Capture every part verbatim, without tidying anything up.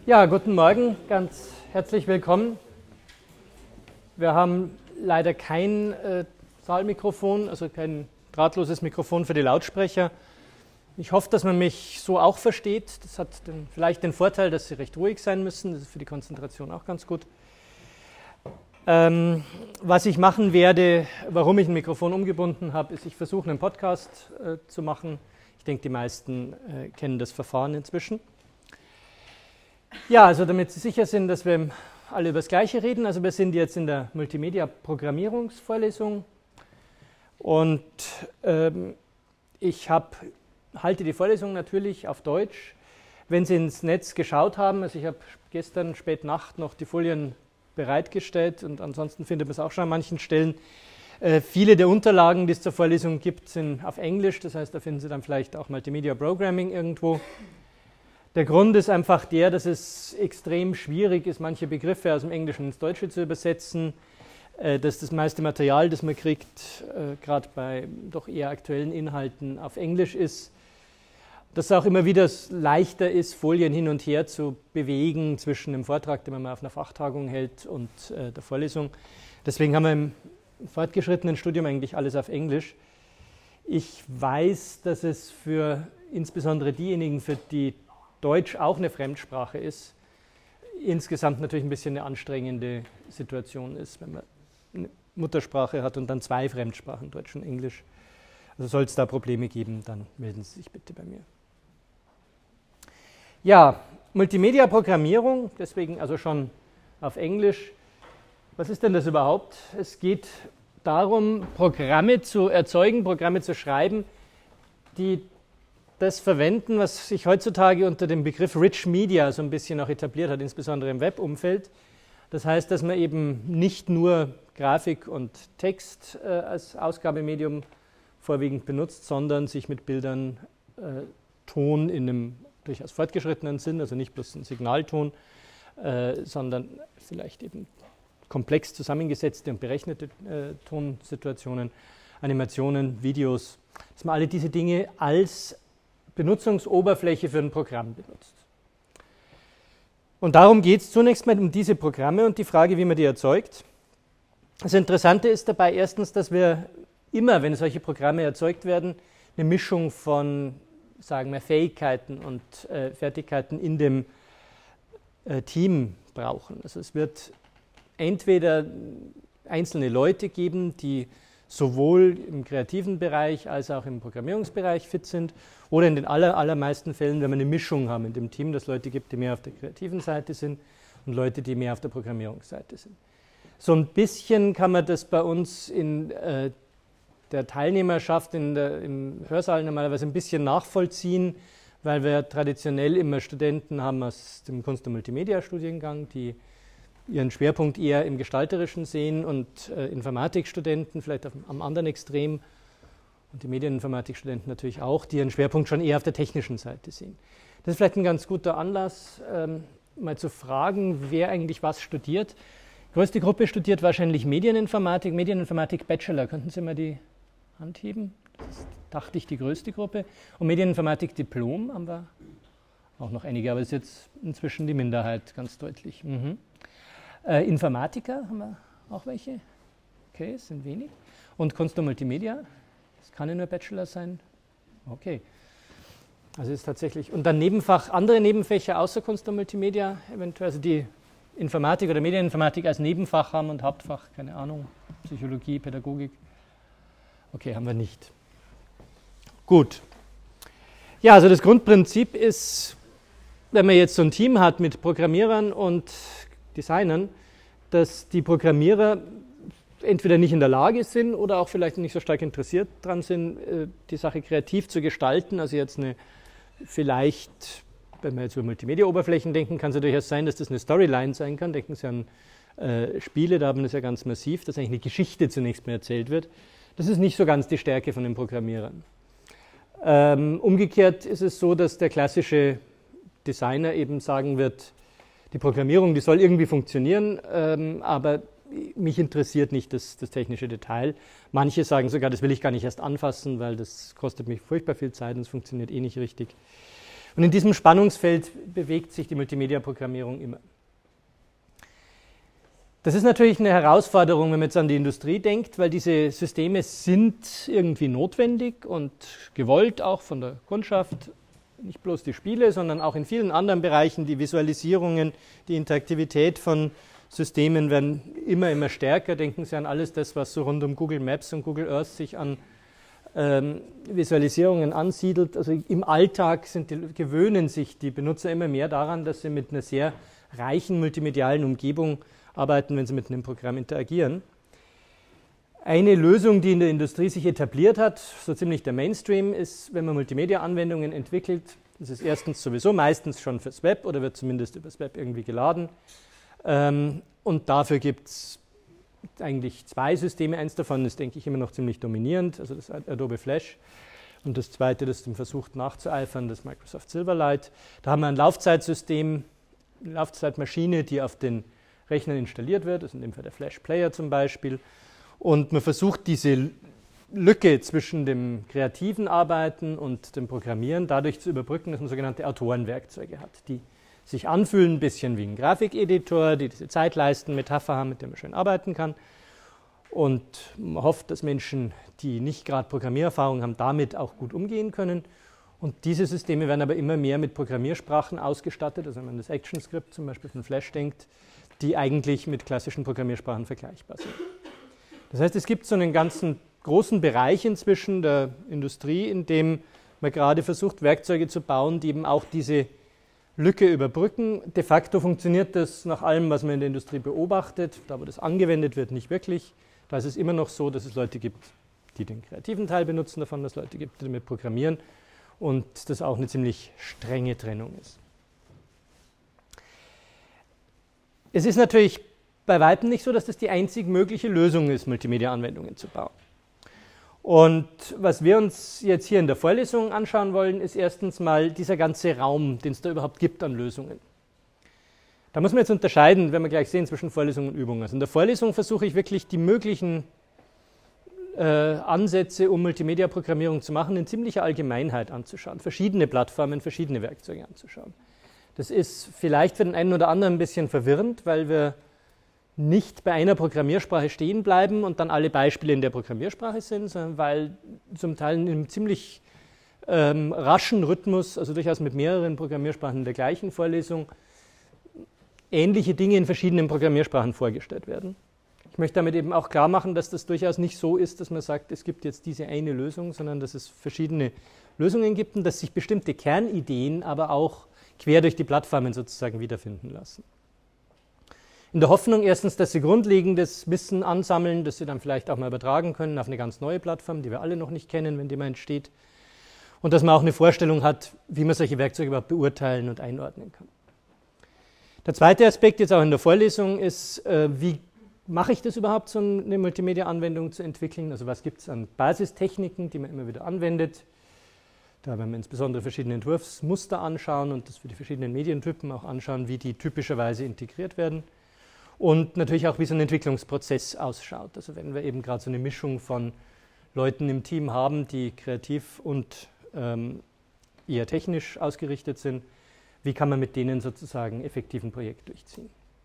Ja, guten Morgen, ganz herzlich willkommen. Wir haben leider kein äh, Saalmikrofon, also kein drahtloses Mikrofon für die Lautsprecher. Ich hoffe, dass man mich so auch versteht. Das hat den, vielleicht den Vorteil, dass Sie recht ruhig sein müssen. Das ist für die Konzentration auch ganz gut. Ähm, was ich machen werde, warum ich ein Mikrofon umgebunden habe, ist, ich versuche einen Podcast äh, zu machen. Ich denke, die meisten äh, kennen das Verfahren inzwischen. Ja, also damit Sie sicher sind, dass wir alle über das Gleiche reden. Also wir sind jetzt in der Multimedia-Programmierungsvorlesung und ähm, ich hab, halte die Vorlesung natürlich auf Deutsch. Wenn Sie ins Netz geschaut haben, also ich habe gestern spät Nacht noch die Folien bereitgestellt und ansonsten findet man es auch schon an manchen Stellen. Äh, viele der Unterlagen, die es zur Vorlesung gibt, sind auf Englisch, das heißt, da finden Sie dann vielleicht auch Multimedia Programming irgendwo. Der Grund ist einfach der, dass es extrem schwierig ist, manche Begriffe aus dem Englischen ins Deutsche zu übersetzen, äh, dass das meiste Material, das man kriegt, äh, gerade bei doch eher aktuellen Inhalten auf Englisch ist. Dass es auch immer wieder leichter ist, Folien hin und her zu bewegen zwischen dem Vortrag, den man mal auf einer Fachtagung hält, und äh, der Vorlesung. Deswegen haben wir im fortgeschrittenen Studium eigentlich alles auf Englisch. Ich weiß, dass es für insbesondere diejenigen, für die Deutsch auch eine Fremdsprache ist, insgesamt natürlich ein bisschen eine anstrengende Situation ist, wenn man eine Muttersprache hat und dann zwei Fremdsprachen, Deutsch und Englisch. Also soll es da Probleme geben, dann melden Sie sich bitte bei mir. Ja, Multimedia-Programmierung, deswegen also schon auf Englisch. Was ist denn das überhaupt? Es geht darum, Programme zu erzeugen, Programme zu schreiben, die das verwenden, was sich heutzutage unter dem Begriff Rich Media so ein bisschen auch etabliert hat, insbesondere im Webumfeld. Das heißt, dass man eben nicht nur Grafik und Text äh, als Ausgabemedium vorwiegend benutzt, sondern sich mit Bildern, äh, Ton in einem durchaus fortgeschrittenen Sinn, also nicht bloß ein Signalton, äh, sondern vielleicht eben komplex zusammengesetzte und berechnete äh, Tonsituationen, Animationen, Videos, dass man alle diese Dinge als Benutzungsoberfläche für ein Programm benutzt. Und darum geht es zunächst mal um diese Programme und die Frage, wie man die erzeugt. Das Interessante ist dabei erstens, dass wir immer, wenn solche Programme erzeugt werden, eine Mischung von, sagen wir, Fähigkeiten und äh, Fertigkeiten in dem äh, Team brauchen. Also es wird entweder einzelne Leute geben, die sowohl im kreativen Bereich als auch im Programmierungsbereich fit sind, oder in den aller, allermeisten Fällen, wenn wir eine Mischung haben in dem Team, dass Leute gibt, die mehr auf der kreativen Seite sind und Leute, die mehr auf der Programmierungsseite sind. So ein bisschen kann man das bei uns in äh, der Teilnehmerschaft in der, im Hörsaal normalerweise ein bisschen nachvollziehen, weil wir traditionell immer Studenten haben aus dem Kunst- und Multimedia-Studiengang, die ihren Schwerpunkt eher im Gestalterischen sehen, und äh, Informatikstudenten vielleicht auf, am anderen Extrem und die Medieninformatikstudenten natürlich auch, die ihren Schwerpunkt schon eher auf der technischen Seite sehen. Das ist vielleicht ein ganz guter Anlass, ähm, mal zu fragen, wer eigentlich was studiert. Die größte Gruppe studiert wahrscheinlich Medieninformatik, Medieninformatik Bachelor. Könnten Sie mal die Hand heben? Das ist, dachte ich, die größte Gruppe. Und Medieninformatik Diplom haben wir auch noch einige, aber das ist jetzt inzwischen die Minderheit, ganz deutlich. Mhm. Äh, Informatiker haben wir auch welche. Okay, es sind wenig. Und Kunst und Multimedia, das kann ja nur Bachelor sein. Okay. Also ist tatsächlich. Und dann Nebenfach, andere Nebenfächer außer Kunst und Multimedia, eventuell, also die Informatik oder Medieninformatik als Nebenfach haben und Hauptfach, keine Ahnung, Psychologie, Pädagogik. Okay, haben wir nicht. Gut. Ja, also das Grundprinzip ist, wenn man jetzt so ein Team hat mit Programmierern und Designern, dass die Programmierer entweder nicht in der Lage sind oder auch vielleicht nicht so stark interessiert daran sind, die Sache kreativ zu gestalten. Also jetzt eine, vielleicht, wenn wir jetzt über Multimedia-Oberflächen denken, kann es ja durchaus sein, dass das eine Storyline sein kann. Denken Sie an äh, Spiele, da haben wir das ja ganz massiv, dass eigentlich eine Geschichte zunächst mal erzählt wird. Das ist nicht so ganz die Stärke von den Programmierern. Ähm, umgekehrt ist es so, dass der klassische Designer eben sagen wird, die Programmierung, die soll irgendwie funktionieren, ähm, aber mich interessiert nicht das, das technische Detail. Manche sagen sogar, das will ich gar nicht erst anfassen, weil das kostet mich furchtbar viel Zeit und es funktioniert eh nicht richtig. Und in diesem Spannungsfeld bewegt sich die Multimedia-Programmierung immer. Das ist natürlich eine Herausforderung, wenn man jetzt an die Industrie denkt, weil diese Systeme sind irgendwie notwendig und gewollt auch von der Kundschaft. Nicht bloß die Spiele, sondern auch in vielen anderen Bereichen die Visualisierungen, die Interaktivität von Systemen werden immer, immer stärker. Denken Sie an alles das, was so rund um Google Maps und Google Earth sich an ähm, Visualisierungen ansiedelt. Also im Alltag sind die, gewöhnen sich die Benutzer immer mehr daran, dass sie mit einer sehr reichen multimedialen Umgebung arbeiten, wenn sie mit einem Programm interagieren. Eine Lösung, die in der Industrie sich etabliert hat, so ziemlich der Mainstream, ist, wenn man Multimedia-Anwendungen entwickelt, das ist erstens sowieso meistens schon fürs Web oder wird zumindest übers Web irgendwie geladen. Ähm, und dafür gibt es eigentlich zwei Systeme. Eins davon ist, denke ich, immer noch ziemlich dominierend, also das Adobe Flash. Und das zweite, das dem versucht nachzueifern, das Microsoft Silverlight. Da haben wir ein Laufzeitsystem, eine Laufzeitmaschine, die auf den Rechnern installiert wird, das ist in dem Fall der Flash Player zum Beispiel. Und man versucht diese Lücke zwischen dem kreativen Arbeiten und dem Programmieren dadurch zu überbrücken, dass man sogenannte Autorenwerkzeuge hat, die sich anfühlen ein bisschen wie ein Grafikeditor, die diese Zeitleistenmetapher haben, mit der man schön arbeiten kann. Und man hofft, dass Menschen, die nicht gerade Programmiererfahrung haben, damit auch gut umgehen können. Und diese Systeme werden aber immer mehr mit Programmiersprachen ausgestattet, also wenn man an das ActionScript zum Beispiel von Flash denkt, die eigentlich mit klassischen Programmiersprachen vergleichbar sind. Das heißt, es gibt so einen ganzen großen Bereich inzwischen der Industrie, in dem man gerade versucht, Werkzeuge zu bauen, die eben auch diese Lücke überbrücken. De facto funktioniert das nach allem, was man in der Industrie beobachtet, da wo das angewendet wird, nicht wirklich. Da ist es immer noch so, dass es Leute gibt, die den kreativen Teil benutzen davon, dass es Leute gibt, die damit programmieren und das auch eine ziemlich strenge Trennung ist. Es ist natürlich bei weitem nicht so, dass das die einzig mögliche Lösung ist, Multimedia-Anwendungen zu bauen. Und was wir uns jetzt hier in der Vorlesung anschauen wollen, ist erstens mal dieser ganze Raum, den es da überhaupt gibt an Lösungen. Da muss man jetzt unterscheiden, wenn wir gleich sehen, zwischen Vorlesung und Übung. Also in der Vorlesung versuche ich wirklich die möglichen äh, Ansätze, um Multimedia-Programmierung zu machen, in ziemlicher Allgemeinheit anzuschauen, verschiedene Plattformen, verschiedene Werkzeuge anzuschauen. Das ist vielleicht für den einen oder anderen ein bisschen verwirrend, weil wir nicht bei einer Programmiersprache stehen bleiben und dann alle Beispiele in der Programmiersprache sind, sondern weil zum Teil in einem ziemlich ähm, raschen Rhythmus, also durchaus mit mehreren Programmiersprachen in der gleichen Vorlesung, ähnliche Dinge in verschiedenen Programmiersprachen vorgestellt werden. Ich möchte damit eben auch klar machen, dass das durchaus nicht so ist, dass man sagt, es gibt jetzt diese eine Lösung, sondern dass es verschiedene Lösungen gibt und dass sich bestimmte Kernideen aber auch quer durch die Plattformen sozusagen wiederfinden lassen. In der Hoffnung erstens, dass Sie grundlegendes Wissen ansammeln, das Sie dann vielleicht auch mal übertragen können auf eine ganz neue Plattform, die wir alle noch nicht kennen, wenn die mal entsteht. Und dass man auch eine Vorstellung hat, wie man solche Werkzeuge überhaupt beurteilen und einordnen kann. Der zweite Aspekt jetzt auch in der Vorlesung ist, wie mache ich das überhaupt, so eine Multimedia-Anwendung zu entwickeln? Also was gibt es an Basistechniken, die man immer wieder anwendet? Da werden wir insbesondere verschiedene Entwurfsmuster anschauen und das für die verschiedenen Medientypen auch anschauen, wie die typischerweise integriert werden. Und natürlich auch, wie so ein Entwicklungsprozess ausschaut. Also wenn wir eben gerade so eine Mischung von Leuten im Team haben, die kreativ und ähm, eher technisch ausgerichtet sind, wie kann man mit denen sozusagen effektiv ein Projekt durchziehen?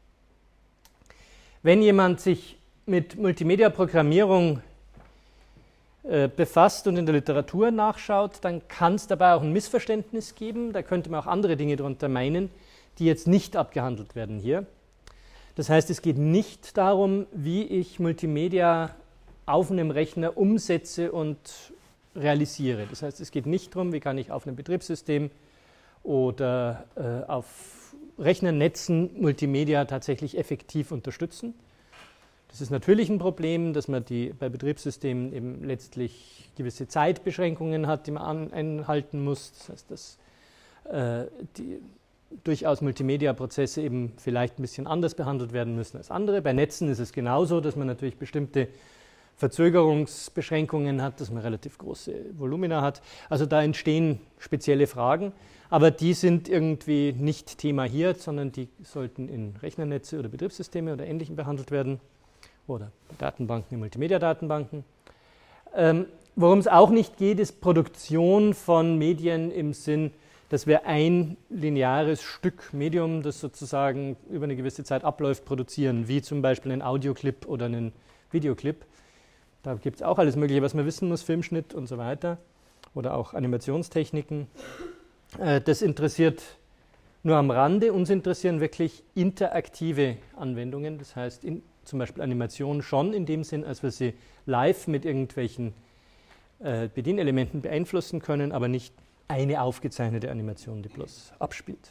Wenn jemand sich mit Multimedia-Programmierung äh, befasst und in der Literatur nachschaut, dann kann es dabei auch ein Missverständnis geben. Da könnte man auch andere Dinge darunter meinen, die jetzt nicht abgehandelt werden hier. Das heißt, es geht nicht darum, wie ich Multimedia auf einem Rechner umsetze und realisiere. Das heißt, es geht nicht darum, wie kann ich auf einem Betriebssystem oder äh, auf Rechnernetzen Multimedia tatsächlich effektiv unterstützen. Das ist natürlich ein Problem, dass man die, bei Betriebssystemen eben letztlich gewisse Zeitbeschränkungen hat, die man an, einhalten muss. Das heißt, dass äh, die durchaus Multimedia-Prozesse eben vielleicht ein bisschen anders behandelt werden müssen als andere. Bei Netzen ist es genauso, dass man natürlich bestimmte Verzögerungsbeschränkungen hat, dass man relativ große Volumina hat. Also da entstehen spezielle Fragen, aber die sind irgendwie nicht Thema hier, sondern die sollten in Rechnernetze oder Betriebssysteme oder Ähnlichem behandelt werden oder Datenbanken, in Multimedia-Datenbanken. Ähm, worum es auch nicht geht, ist Produktion von Medien im Sinn dass wir ein lineares Stück Medium, das sozusagen über eine gewisse Zeit abläuft, produzieren, wie zum Beispiel einen Audioclip oder einen Videoclip. Da gibt es auch alles Mögliche, was man wissen muss, Filmschnitt und so weiter oder auch Animationstechniken. Äh, das interessiert nur am Rande. Uns interessieren wirklich interaktive Anwendungen, das heißt in, zum Beispiel Animationen schon in dem Sinn, als wir sie live mit irgendwelchen äh, Bedienelementen beeinflussen können, aber nicht eine aufgezeichnete Animation, die bloß abspielt.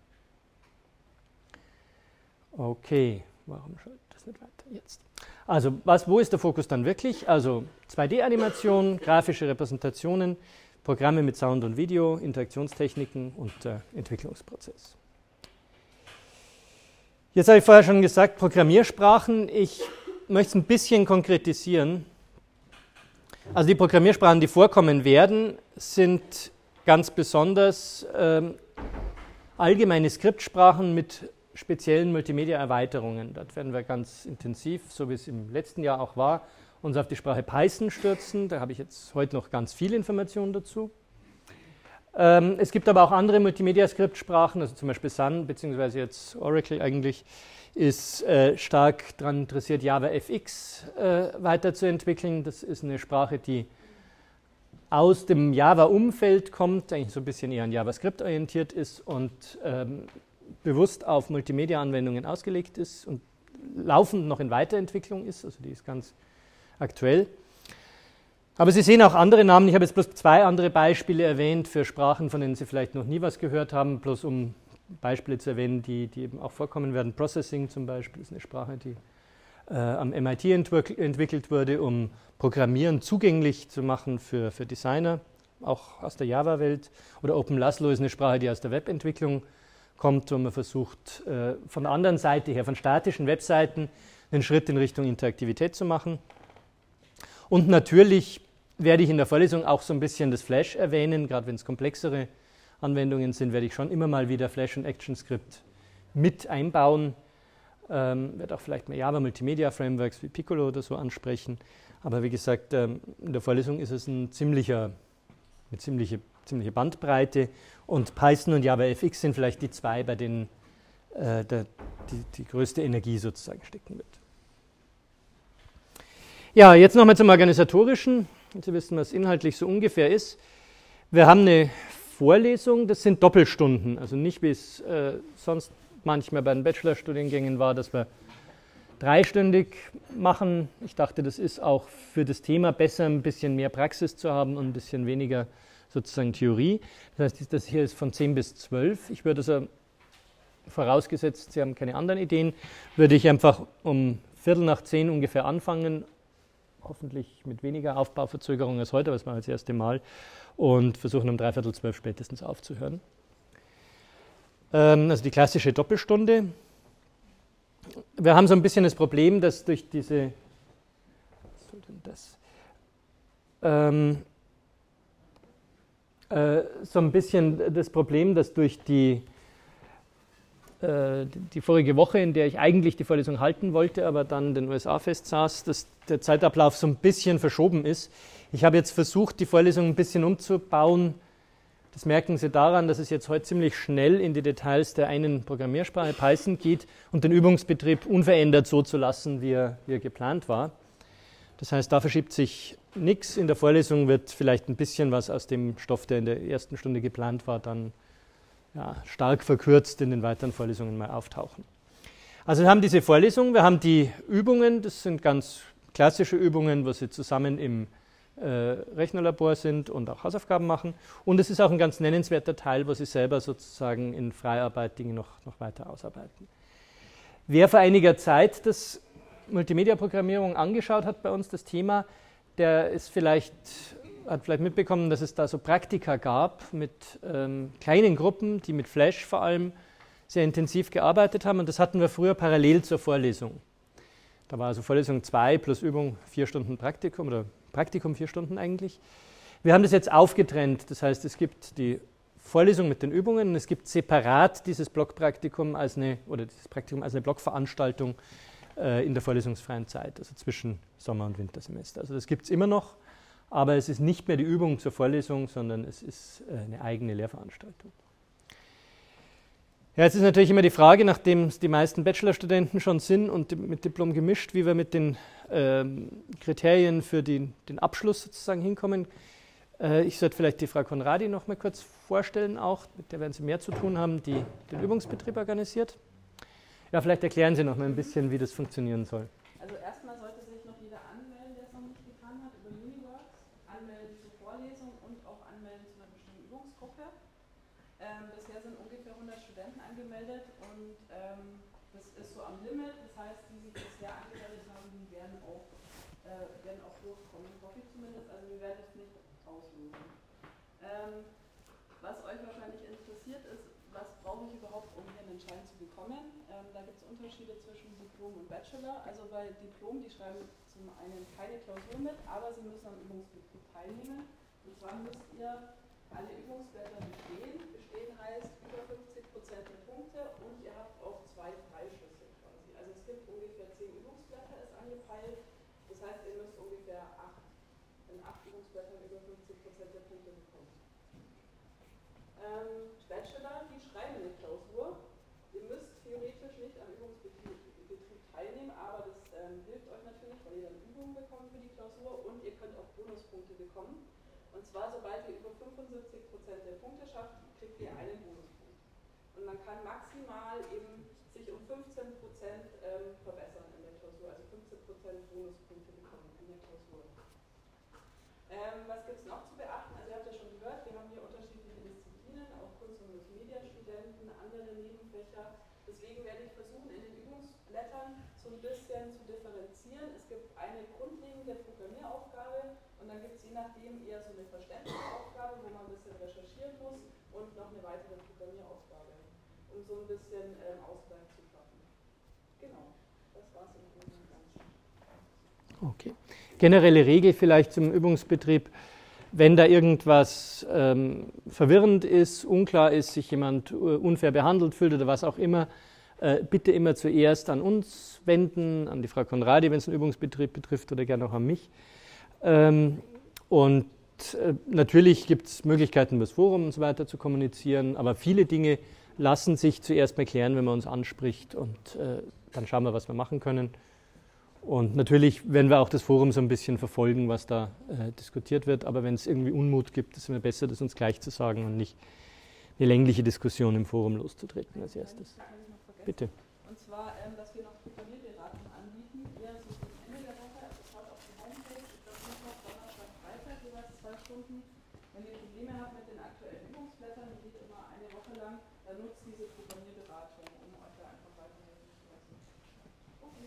Okay, warum schaut das nicht weiter jetzt? Also, was, wo ist der Fokus dann wirklich? Also zwei D-Animation, grafische Repräsentationen, Programme mit Sound und Video, Interaktionstechniken und äh, Entwicklungsprozess. Jetzt habe ich vorher schon gesagt, Programmiersprachen. Ich möchte es ein bisschen konkretisieren. Also die Programmiersprachen, die vorkommen werden, sind ganz besonders ähm, allgemeine Skriptsprachen mit speziellen Multimedia-Erweiterungen. Dort werden wir ganz intensiv, so wie es im letzten Jahr auch war, uns auf die Sprache Python stürzen. Da habe ich jetzt heute noch ganz viel Informationen dazu. Ähm, es gibt aber auch andere Multimedia-Skriptsprachen, also zum Beispiel Sun, beziehungsweise jetzt Oracle eigentlich, ist äh, stark daran interessiert, JavaFX äh, weiterzuentwickeln. Das ist eine Sprache, die aus dem Java-Umfeld kommt, eigentlich so ein bisschen eher an JavaScript orientiert ist und ähm, bewusst auf Multimedia-Anwendungen ausgelegt ist und laufend noch in Weiterentwicklung ist, also die ist ganz aktuell. Aber Sie sehen auch andere Namen, ich habe jetzt bloß zwei andere Beispiele erwähnt für Sprachen, von denen Sie vielleicht noch nie was gehört haben, bloß um Beispiele zu erwähnen, die, die eben auch vorkommen werden. Processing zum Beispiel ist eine Sprache, die äh, am M I T entwick- entwickelt wurde, um Programmieren zugänglich zu machen für, für Designer, auch aus der Java-Welt. Oder OpenLaslo ist eine Sprache, die aus der Webentwicklung kommt, wo man versucht, äh, von der anderen Seite her, von statischen Webseiten, einen Schritt in Richtung Interaktivität zu machen. Und natürlich werde ich in der Vorlesung auch so ein bisschen das Flash erwähnen, gerade wenn es komplexere Anwendungen sind, werde ich schon immer mal wieder Flash und ActionScript mit einbauen. Ähm, werde auch vielleicht mal Java Multimedia Frameworks wie Piccolo oder so ansprechen. Aber wie gesagt, ähm, in der Vorlesung ist es ein ziemlicher, eine ziemliche, ziemliche Bandbreite und Python und JavaFX sind vielleicht die zwei, bei denen äh, der, die, die größte Energie sozusagen stecken wird. Ja, jetzt nochmal zum Organisatorischen. Sie wissen, was inhaltlich so ungefähr ist. Wir haben eine Vorlesung, das sind Doppelstunden, also nicht wie es äh, sonst manchmal bei den Bachelorstudiengängen war, dass wir dreistündig machen. Ich dachte, das ist auch für das Thema besser, ein bisschen mehr Praxis zu haben und ein bisschen weniger sozusagen Theorie. Das heißt, das hier ist von zehn bis zwölf. Ich würde also, vorausgesetzt, Sie haben keine anderen Ideen, würde ich einfach um Viertel nach zehn ungefähr anfangen, hoffentlich mit weniger Aufbauverzögerung als heute, aber es war das erste Mal, und versuchen um dreiviertel zwölf spätestens aufzuhören. Ähm, also die klassische Doppelstunde. Wir haben so ein bisschen das Problem, dass durch diese, was soll denn das? Ähm, äh, so ein bisschen das Problem, dass durch die die vorige Woche, in der ich eigentlich die Vorlesung halten wollte, aber dann in den U S A festsaß, dass der Zeitablauf so ein bisschen verschoben ist. Ich habe jetzt versucht, die Vorlesung ein bisschen umzubauen. Das merken Sie daran, dass es jetzt heute ziemlich schnell in die Details der einen Programmiersprache Python geht und den Übungsbetrieb unverändert so zu lassen, wie er, wie er geplant war. Das heißt, da verschiebt sich nichts. In der Vorlesung wird vielleicht ein bisschen was aus dem Stoff, der in der ersten Stunde geplant war, dann ja, stark verkürzt in den weiteren Vorlesungen mal auftauchen. Also wir haben diese Vorlesung, wir haben die Übungen, das sind ganz klassische Übungen, wo Sie zusammen im äh, Rechnerlabor sind und auch Hausaufgaben machen. Und es ist auch ein ganz nennenswerter Teil, wo Sie selber sozusagen in Freiarbeit Dinge noch, noch weiter ausarbeiten. Wer vor einiger Zeit das Multimedia-Programmierung angeschaut hat bei uns, das Thema, der ist vielleicht... hat vielleicht mitbekommen, dass es da so Praktika gab mit ähm, kleinen Gruppen, die mit Flash vor allem sehr intensiv gearbeitet haben. Und das hatten wir früher parallel zur Vorlesung. Da war also Vorlesung zwei plus Übung vier Stunden Praktikum oder Praktikum vier Stunden eigentlich. Wir haben das jetzt aufgetrennt. Das heißt, es gibt die Vorlesung mit den Übungen und es gibt separat dieses Blockpraktikum als eine, oder dieses Praktikum als eine Blockveranstaltung äh, in der vorlesungsfreien Zeit, also zwischen Sommer- und Wintersemester. Also das gibt es immer noch. aber es ist nicht mehr die Übung zur Vorlesung, sondern es ist eine eigene Lehrveranstaltung. Ja, jetzt ist natürlich immer die Frage, nachdem es die meisten Bachelorstudenten schon sind und mit Diplom gemischt, wie wir mit den ähm, Kriterien für die, den Abschluss sozusagen hinkommen. Äh, ich sollte vielleicht die Frau Conradi noch mal kurz vorstellen, auch, mit der werden Sie mehr zu tun haben, die den Übungsbetrieb organisiert. Ja, vielleicht erklären Sie noch mal ein bisschen, wie das funktionieren soll. Also erstmal sollte sich noch jeder anmelden, der es noch nicht getan hat, über Uniworks, anmelden zur Vorlesung und auch anmelden zu einer bestimmten Übungsgruppe. Ähm, bisher sind ungefähr hundert Studenten angemeldet und ähm, das ist so am Limit. Das heißt, die sich bisher angemeldet haben, die werden auch, äh, werden auch durchkommen, hoffe ich zumindest. Also wir werden es nicht auslösen. Ähm, was euch wahrscheinlich interessiert ist, was brauche ich überhaupt, um hier einen Schein zu bekommen? Ähm, da gibt es Unterschiede zwischen Diplom und Bachelor. Also bei Diplom, die schreiben zum einen keine Klausur mit, aber sie müssen am Übungsbetrieb teilnehmen. Und zwar müsst ihr alle Übungsblätter bestehen. Bestehen heißt über fünfzig Prozent der Punkte und ihr habt auch zwei Freischüsse quasi. Also es gibt ungefähr zehn Übungsblätter, ist angepeilt. Das heißt, ihr müsst ungefähr acht, in acht Übungsblättern über fünfzig Prozent der Punkte bekommen. Ähm, Bachelor, die schreiben eine Klausur. Ihr müsst theoretisch nicht am Übungsbetrieb Betrieb teilnehmen, aber das ähm, hilft euch natürlich, weil ihr dann Übungen bekommt für die Klausur und ihr könnt auch Bonuspunkte bekommen. Und zwar, sobald ihr über fünfundsiebzig Prozent der Punkte schafft, kriegt ihr einen Bonuspunkt. Und man kann maximal eben sich um fünfzehn Prozent ähm, verbessern in der Klausur, also fünfzehn Prozent Bonuspunkte bekommen in der Klausur. Ähm, was gibt es noch zu beachten? Also ihr habt ja schon gehört, wir haben hier unterschiedliche Disziplinen, auch Kunst- und Multimedia-Studenten, andere Nebenfächer. Deswegen werde ich versuchen, in den Übungsblättern so ein bisschen zu differenzieren. Es gibt eine grundlegende Programmieraufgabe und dann gibt es je nachdem eher so eine Verständnisaufgabe, wo man ein bisschen recherchieren muss und noch eine weitere Programmieraufgabe, um so ein bisschen ähm, Ausgleich zu schaffen. Genau, das war es im Großen und Ganzen. Okay. Generelle Regel vielleicht zum Übungsbetrieb. Wenn da irgendwas ähm, verwirrend ist, unklar ist, sich jemand uh, unfair behandelt fühlt oder was auch immer, äh, bitte immer zuerst an uns wenden, an die Frau Conradi, wenn es einen Übungsbetrieb betrifft, oder gerne auch an mich. Ähm, und äh, natürlich gibt es Möglichkeiten, über das Forum und so weiter zu kommunizieren, aber viele Dinge lassen sich zuerst mal klären, wenn man uns anspricht, und äh, dann schauen wir, was wir machen können. Und natürlich werden wir auch das Forum so ein bisschen verfolgen, was da äh, diskutiert wird, aber wenn es irgendwie Unmut gibt, ist es immer besser, das uns gleich zu sagen und nicht eine längliche Diskussion im Forum loszutreten als erstes. Bitte. Und zwar, ähm, dass wir noch Programmierberatung anbieten, eher so zum Ende der Woche, also schaut auf die Homepage, ich glaube Mittwoch, Donnerstag, Freitag, jeweils zwei Stunden. Wenn ihr Probleme habt mit den aktuellen Übungsblättern, die geht immer eine Woche lang, dann nutzt diese Programmierberatung, um euch da einfach weiterhelfen zu lassen. Okay.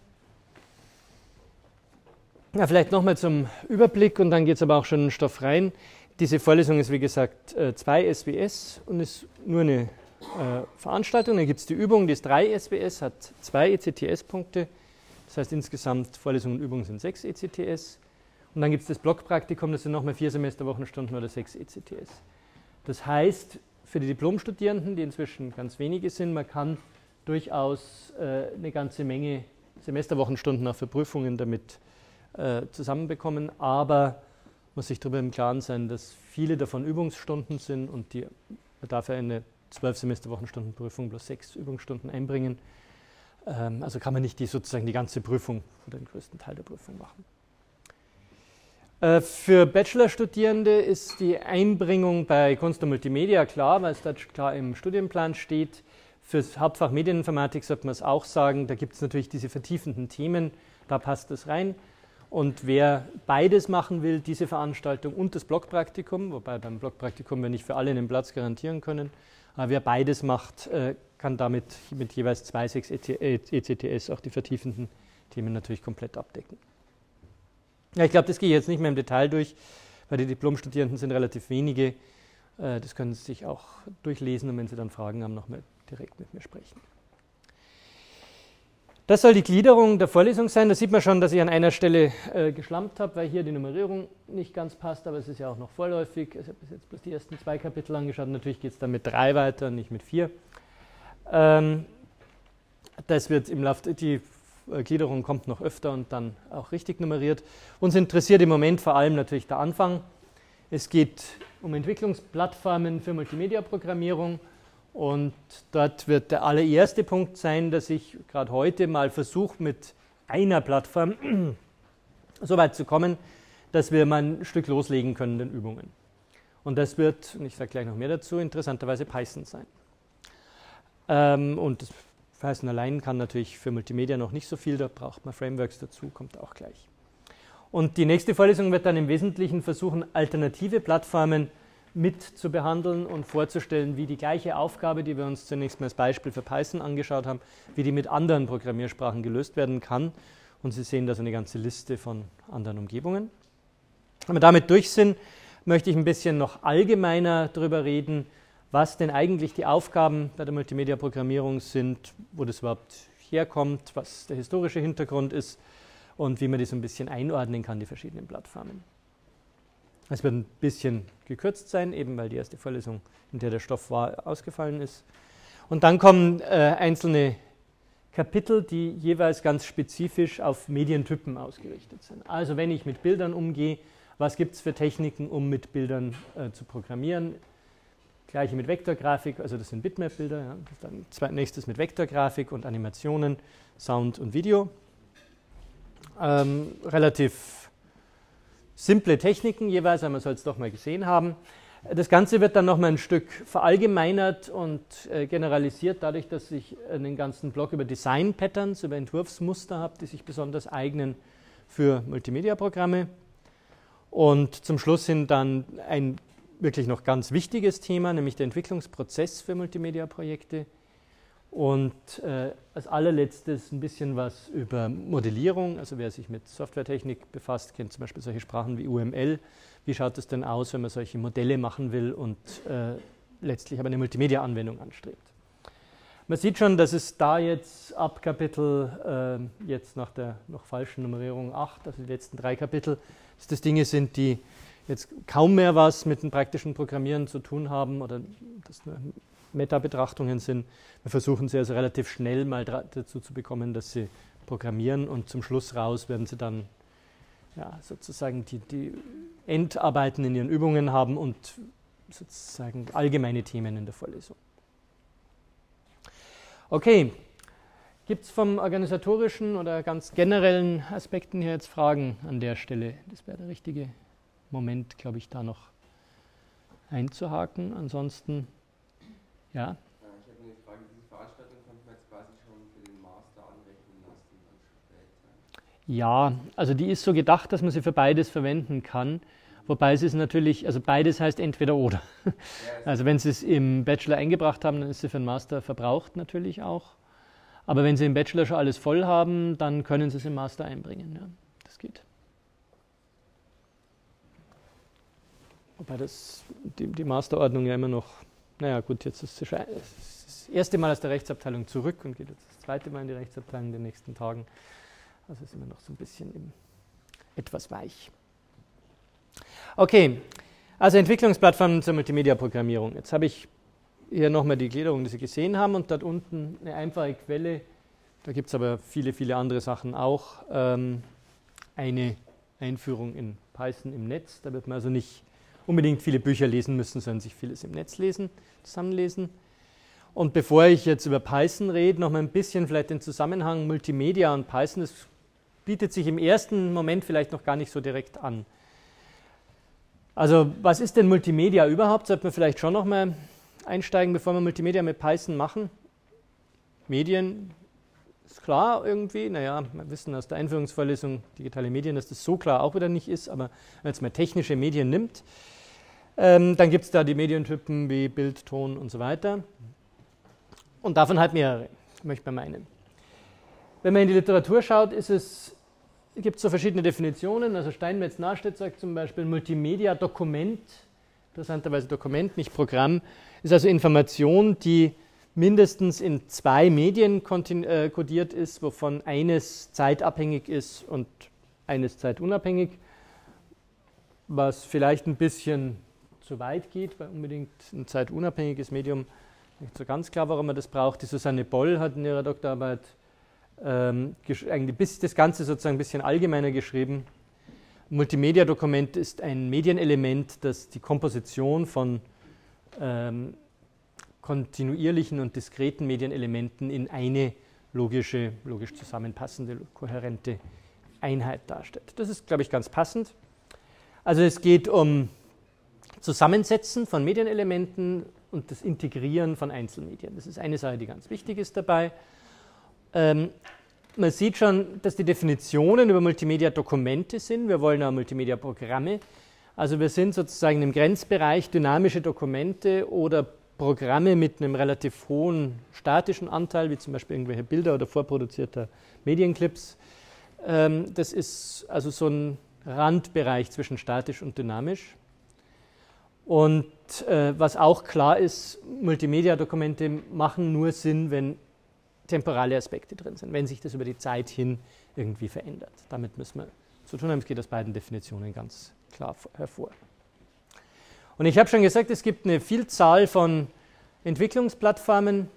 Ja, vielleicht nochmal zum Überblick und dann geht es aber auch schon in den Stoff rein. Diese Vorlesung ist wie gesagt zwei S W S und ist nur eine äh, Veranstaltung. Dann gibt es die Übung, die ist drei S W S, hat zwei E C T S-Punkte. Das heißt insgesamt Vorlesung und Übung sind sechs E C T S. Und dann gibt es das Blockpraktikum, das sind nochmal vier Semesterwochenstunden oder sechs E C T S. Das heißt, für die Diplomstudierenden, die inzwischen ganz wenige sind, man kann durchaus äh, eine ganze Menge Semesterwochenstunden auch für Prüfungen damit zusammenbekommen, aber muss sich darüber im Klaren sein, dass viele davon Übungsstunden sind und die, man darf ja eine zwölf Semesterwochenstunden-Prüfung bloß sechs Übungsstunden einbringen. Ähm, also kann man nicht die, sozusagen die ganze Prüfung oder den größten Teil der Prüfung machen. Äh, für Bachelorstudierende ist die Einbringung bei Kunst und Multimedia klar, weil es da klar im Studienplan steht. Für das Hauptfach Medieninformatik sollte man es auch sagen, da gibt es natürlich diese vertiefenden Themen, da passt es rein. Und wer beides machen will, diese Veranstaltung und das Blockpraktikum, wobei beim Blockpraktikum wir nicht für alle einen Platz garantieren können, aber wer beides macht, kann damit mit jeweils zwei, sechs E C T S auch die vertiefenden Themen natürlich komplett abdecken. Ja, ich glaube, das gehe ich jetzt nicht mehr im Detail durch, weil die Diplomstudierenden sind relativ wenige. Das können Sie sich auch durchlesen und wenn Sie dann Fragen haben, nochmal direkt mit mir sprechen. Das soll die Gliederung der Vorlesung sein. Da sieht man schon, dass ich an einer Stelle äh, geschlampt habe, weil hier die Nummerierung nicht ganz passt, aber es ist ja auch noch vorläufig. Ich habe bis jetzt bloß die ersten zwei Kapitel angeschaut. Natürlich geht es dann mit drei weiter, nicht mit vier. Ähm, das wird im Laufe, die Aufgliederung kommt noch öfter und dann auch richtig nummeriert. Uns interessiert im Moment vor allem natürlich der Anfang. Es geht um Entwicklungsplattformen für Multimedia-Programmierung und dort wird der allererste Punkt sein, dass ich gerade heute mal versuche, mit einer Plattform so weit zu kommen, dass wir mal ein Stück loslegen können in den Übungen. Und das wird, und ich sage gleich noch mehr dazu, interessanterweise Python sein. Ähm, und das Python allein kann natürlich für Multimedia noch nicht so viel, da braucht man Frameworks dazu, kommt auch gleich. Und die nächste Vorlesung wird dann im Wesentlichen versuchen, alternative Plattformen mit zu behandeln und vorzustellen, wie die gleiche Aufgabe, die wir uns zunächst mal als Beispiel für Python angeschaut haben, wie die mit anderen Programmiersprachen gelöst werden kann. Und Sie sehen da so eine ganze Liste von anderen Umgebungen. Wenn wir damit durch sind, möchte ich ein bisschen noch allgemeiner darüber reden, was denn eigentlich die Aufgaben bei der Multimedia-Programmierung sind, wo das überhaupt herkommt, was der historische Hintergrund ist und wie man das ein bisschen einordnen kann, die verschiedenen Plattformen. Es wird ein bisschen gekürzt sein, eben weil die erste Vorlesung, in der der Stoff war, ausgefallen ist. Und dann kommen äh, einzelne Kapitel, die jeweils ganz spezifisch auf Medientypen ausgerichtet sind. Also wenn ich mit Bildern umgehe, was gibt es für Techniken, um mit Bildern äh, zu programmieren? Gleiche mit Vektorgrafik, also das sind Bitmap-Bilder. Ja. Dann zwar nächstes mit Vektorgrafik und Animationen, Sound und Video. Ähm, relativ simple Techniken jeweils, aber man soll es doch mal gesehen haben. Das Ganze wird dann nochmal ein Stück verallgemeinert und äh, generalisiert, dadurch, dass ich einen ganzen Block über Design-Patterns, über Entwurfsmuster habe, die sich besonders eignen für Multimedia-Programme. Und zum Schluss hin dann ein wirklich noch ganz wichtiges Thema, nämlich der Entwicklungsprozess für Multimedia-Projekte. Und äh, als allerletztes ein bisschen was über Modellierung. Also wer sich mit Softwaretechnik befasst, kennt zum Beispiel solche Sprachen wie U M L. Wie schaut es denn aus, wenn man solche Modelle machen will und äh, letztlich aber eine Multimedia-Anwendung anstrebt? Man sieht schon, dass es da jetzt ab Kapitel, äh, jetzt nach der noch falschen Nummerierung acht, also die letzten drei Kapitel, dass das Dinge sind, die jetzt kaum mehr was mit dem praktischen Programmieren zu tun haben oder das nur Meta-Betrachtungen sind. Wir versuchen sie also relativ schnell mal dazu zu bekommen, dass sie programmieren und zum Schluss raus werden sie dann ja, sozusagen die, die Endarbeiten in ihren Übungen haben und sozusagen allgemeine Themen in der Vorlesung. Okay, gibt es vom organisatorischen oder ganz generellen Aspekten hier jetzt Fragen an der Stelle? Das wäre der richtige Moment, glaube ich, da noch einzuhaken. Ansonsten, ja. Ich habe eine Frage, diese Veranstaltung konnte man jetzt quasi schon für den Master anrechnen lassen, dann später. Ja, also die ist so gedacht, dass man sie für beides verwenden kann. Wobei es ist natürlich, also beides heißt entweder oder. Also wenn Sie es im Bachelor eingebracht haben, dann ist sie für den Master verbraucht natürlich auch. Aber wenn Sie im Bachelor schon alles voll haben, dann können Sie es im Master einbringen. Ja, das geht. Wobei das, die, die Masterordnung ja immer noch, naja gut, jetzt ist sie schon das erste Mal aus der Rechtsabteilung zurück und geht jetzt das zweite Mal in die Rechtsabteilung in den nächsten Tagen. Also ist immer noch so ein bisschen eben etwas weich. Okay, also Entwicklungsplattformen zur Multimedia-Programmierung. Jetzt habe ich hier nochmal die Gliederung, die Sie gesehen haben, und dort unten eine einfache Quelle. Da gibt es aber viele, viele andere Sachen auch. Ähm, eine Einführung in Python im Netz. Da wird man also nicht unbedingt viele Bücher lesen müssen, sondern sich vieles im Netz lesen, zusammenlesen. Und bevor ich jetzt über Python rede, noch mal ein bisschen vielleicht den Zusammenhang Multimedia und Python. Das bietet sich im ersten Moment vielleicht noch gar nicht so direkt an. Also was ist denn Multimedia überhaupt? Sollte man vielleicht schon noch mal einsteigen, bevor wir Multimedia mit Python machen. Medien ist klar irgendwie. Naja, wir wissen aus der Einführungsvorlesung digitale Medien, dass das so klar auch wieder nicht ist. Aber wenn es mal technische Medien nimmt, ähm, dann gibt es da die Medientypen wie Bild, Ton und so weiter. Und davon halt mehrere, möchte man meinen. Wenn man in die Literatur schaut, ist es gibt es so verschiedene Definitionen. Also Steinmetz-Nahrstedt sagt zum Beispiel, Multimedia-Dokument, interessanterweise Dokument, nicht Programm, ist also Information, die mindestens in zwei Medien äh, kodiert ist, wovon eines zeitabhängig ist und eines zeitunabhängig, was vielleicht ein bisschen zu weit geht, weil unbedingt ein zeitunabhängiges Medium nicht so ganz klar, warum man das braucht. Die Susanne Boll hat in ihrer Doktorarbeit ähm, eigentlich bis das Ganze sozusagen ein bisschen allgemeiner geschrieben. Multimedia-Dokument ist ein Medienelement, das die Komposition von ähm, kontinuierlichen und diskreten Medienelementen in eine logische, logisch zusammenpassende, kohärente Einheit darstellt. Das ist, glaube ich, ganz passend. Also es geht um Zusammensetzen von Medienelementen und das Integrieren von Einzelmedien. Das ist eine Sache, die ganz wichtig ist dabei. Ähm, man sieht schon, dass die Definitionen über Multimedia-Dokumente sind. Wir wollen auch Multimedia-Programme. Also wir sind sozusagen im Grenzbereich dynamische Dokumente oder Programme mit einem relativ hohen statischen Anteil, wie zum Beispiel irgendwelche Bilder oder vorproduzierter Medienclips. Ähm, das ist also so ein Randbereich zwischen statisch und dynamisch. Und äh, was auch klar ist, Multimedia-Dokumente machen nur Sinn, wenn temporale Aspekte drin sind, wenn sich das über die Zeit hin irgendwie verändert. Damit müssen wir zu tun haben. Es geht aus beiden Definitionen ganz klar hervor. Und ich habe schon gesagt, es gibt eine Vielzahl von Entwicklungsplattformen.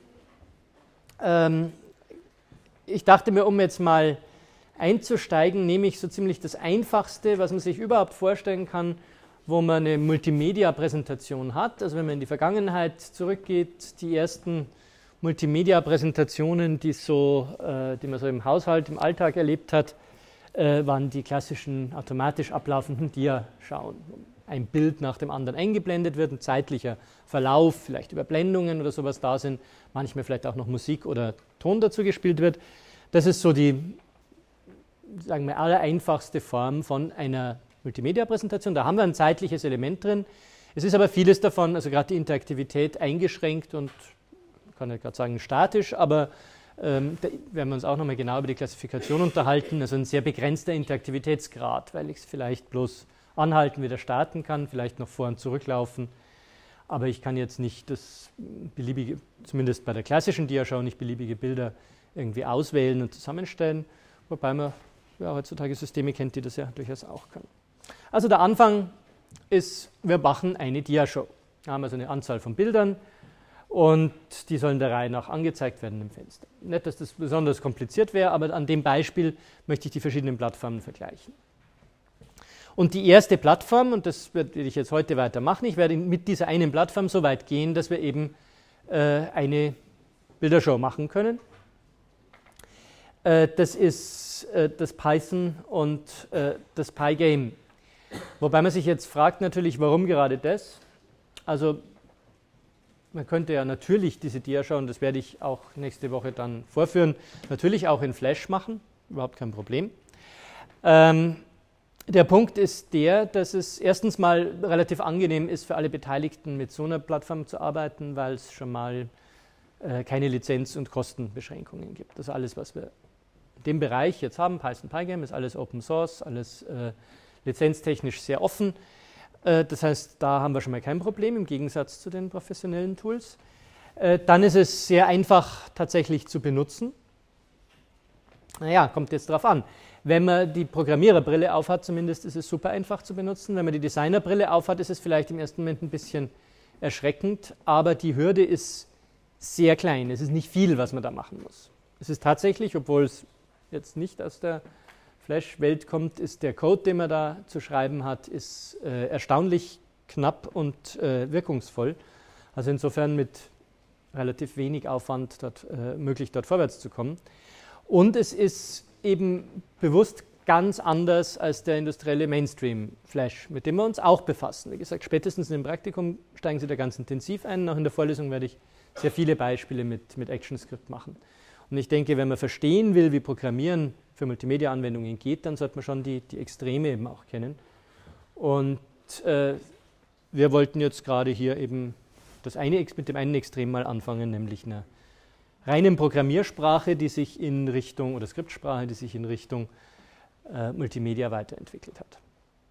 Ähm, ich dachte mir, um jetzt mal einzusteigen, nehme ich so ziemlich das Einfachste, was man sich überhaupt vorstellen kann, wo man eine Multimedia-Präsentation hat. Also wenn man in die Vergangenheit zurückgeht, die ersten Multimedia-Präsentationen, die, so, äh, die man so im Haushalt, im Alltag erlebt hat, äh, waren die klassischen automatisch ablaufenden Diaschauen. Ein Bild nach dem anderen eingeblendet wird, ein zeitlicher Verlauf, vielleicht Überblendungen oder sowas da sind, manchmal vielleicht auch noch Musik oder Ton dazu gespielt wird. Das ist so die, sagen wir, allereinfachste Form von einer Multimedia-Präsentation. Da haben wir ein zeitliches Element drin. Es ist aber vieles davon, also gerade die Interaktivität, eingeschränkt und, kann ich gerade sagen, statisch, aber ähm, da werden wir uns auch nochmal genau über die Klassifikation unterhalten, also ein sehr begrenzter Interaktivitätsgrad, weil ich es vielleicht bloß anhalten, wieder starten kann, vielleicht noch vor- und zurücklaufen, aber ich kann jetzt nicht das beliebige, zumindest bei der klassischen Diaschau, nicht beliebige Bilder irgendwie auswählen und zusammenstellen, wobei man ja, heutzutage Systeme kennt, die das ja durchaus auch können. Also der Anfang ist, wir machen eine Diashow. Wir haben also eine Anzahl von Bildern und die sollen der Reihe nach angezeigt werden im Fenster. Nicht, dass das besonders kompliziert wäre, aber an dem Beispiel möchte ich die verschiedenen Plattformen vergleichen. Und die erste Plattform, und das werde ich jetzt heute weitermachen, ich werde mit dieser einen Plattform so weit gehen, dass wir eben äh, eine Bildershow machen können. Äh, das ist äh, das Python und äh, das Pygame. Wobei man sich jetzt fragt natürlich, warum gerade das? Also man könnte ja natürlich diese Diashow, und das werde ich auch nächste Woche dann vorführen, natürlich auch in Flash machen, überhaupt kein Problem. Ähm, Der Punkt ist der, dass es erstens mal relativ angenehm ist für alle Beteiligten, mit so einer Plattform zu arbeiten, weil es schon mal äh, keine Lizenz- und Kostenbeschränkungen gibt. Das ist alles, was wir in dem Bereich jetzt haben. Python Pygame ist alles Open Source, alles äh, lizenztechnisch sehr offen. Äh, das heißt, da haben wir schon mal kein Problem im Gegensatz zu den professionellen Tools. Äh, dann ist es sehr einfach tatsächlich zu benutzen. Naja, kommt jetzt drauf an. Wenn man die Programmiererbrille aufhat, zumindest ist es super einfach zu benutzen. Wenn man die Designerbrille aufhat, ist es vielleicht im ersten Moment ein bisschen erschreckend, aber die Hürde ist sehr klein. Es ist nicht viel, was man da machen muss. Es ist tatsächlich, obwohl es jetzt nicht aus der Flash-Welt kommt, ist der Code, den man da zu schreiben hat, ist äh, erstaunlich knapp und äh, wirkungsvoll. Also insofern mit relativ wenig Aufwand dort, äh, möglich, dort vorwärts zu kommen. Und es ist eben bewusst ganz anders als der industrielle Mainstream-Flash, mit dem wir uns auch befassen. Wie gesagt, spätestens im Praktikum steigen Sie da ganz intensiv ein. Auch in der Vorlesung werde ich sehr viele Beispiele mit, mit ActionScript machen. Und ich denke, wenn man verstehen will, wie Programmieren für Multimedia-Anwendungen geht, dann sollte man schon die, die Extreme eben auch kennen. Und äh, wir wollten jetzt gerade hier eben das eine, mit dem einen Extrem mal anfangen, nämlich einer reinen Programmiersprache, die sich in Richtung, oder Skriptsprache, die sich in Richtung äh, Multimedia weiterentwickelt hat.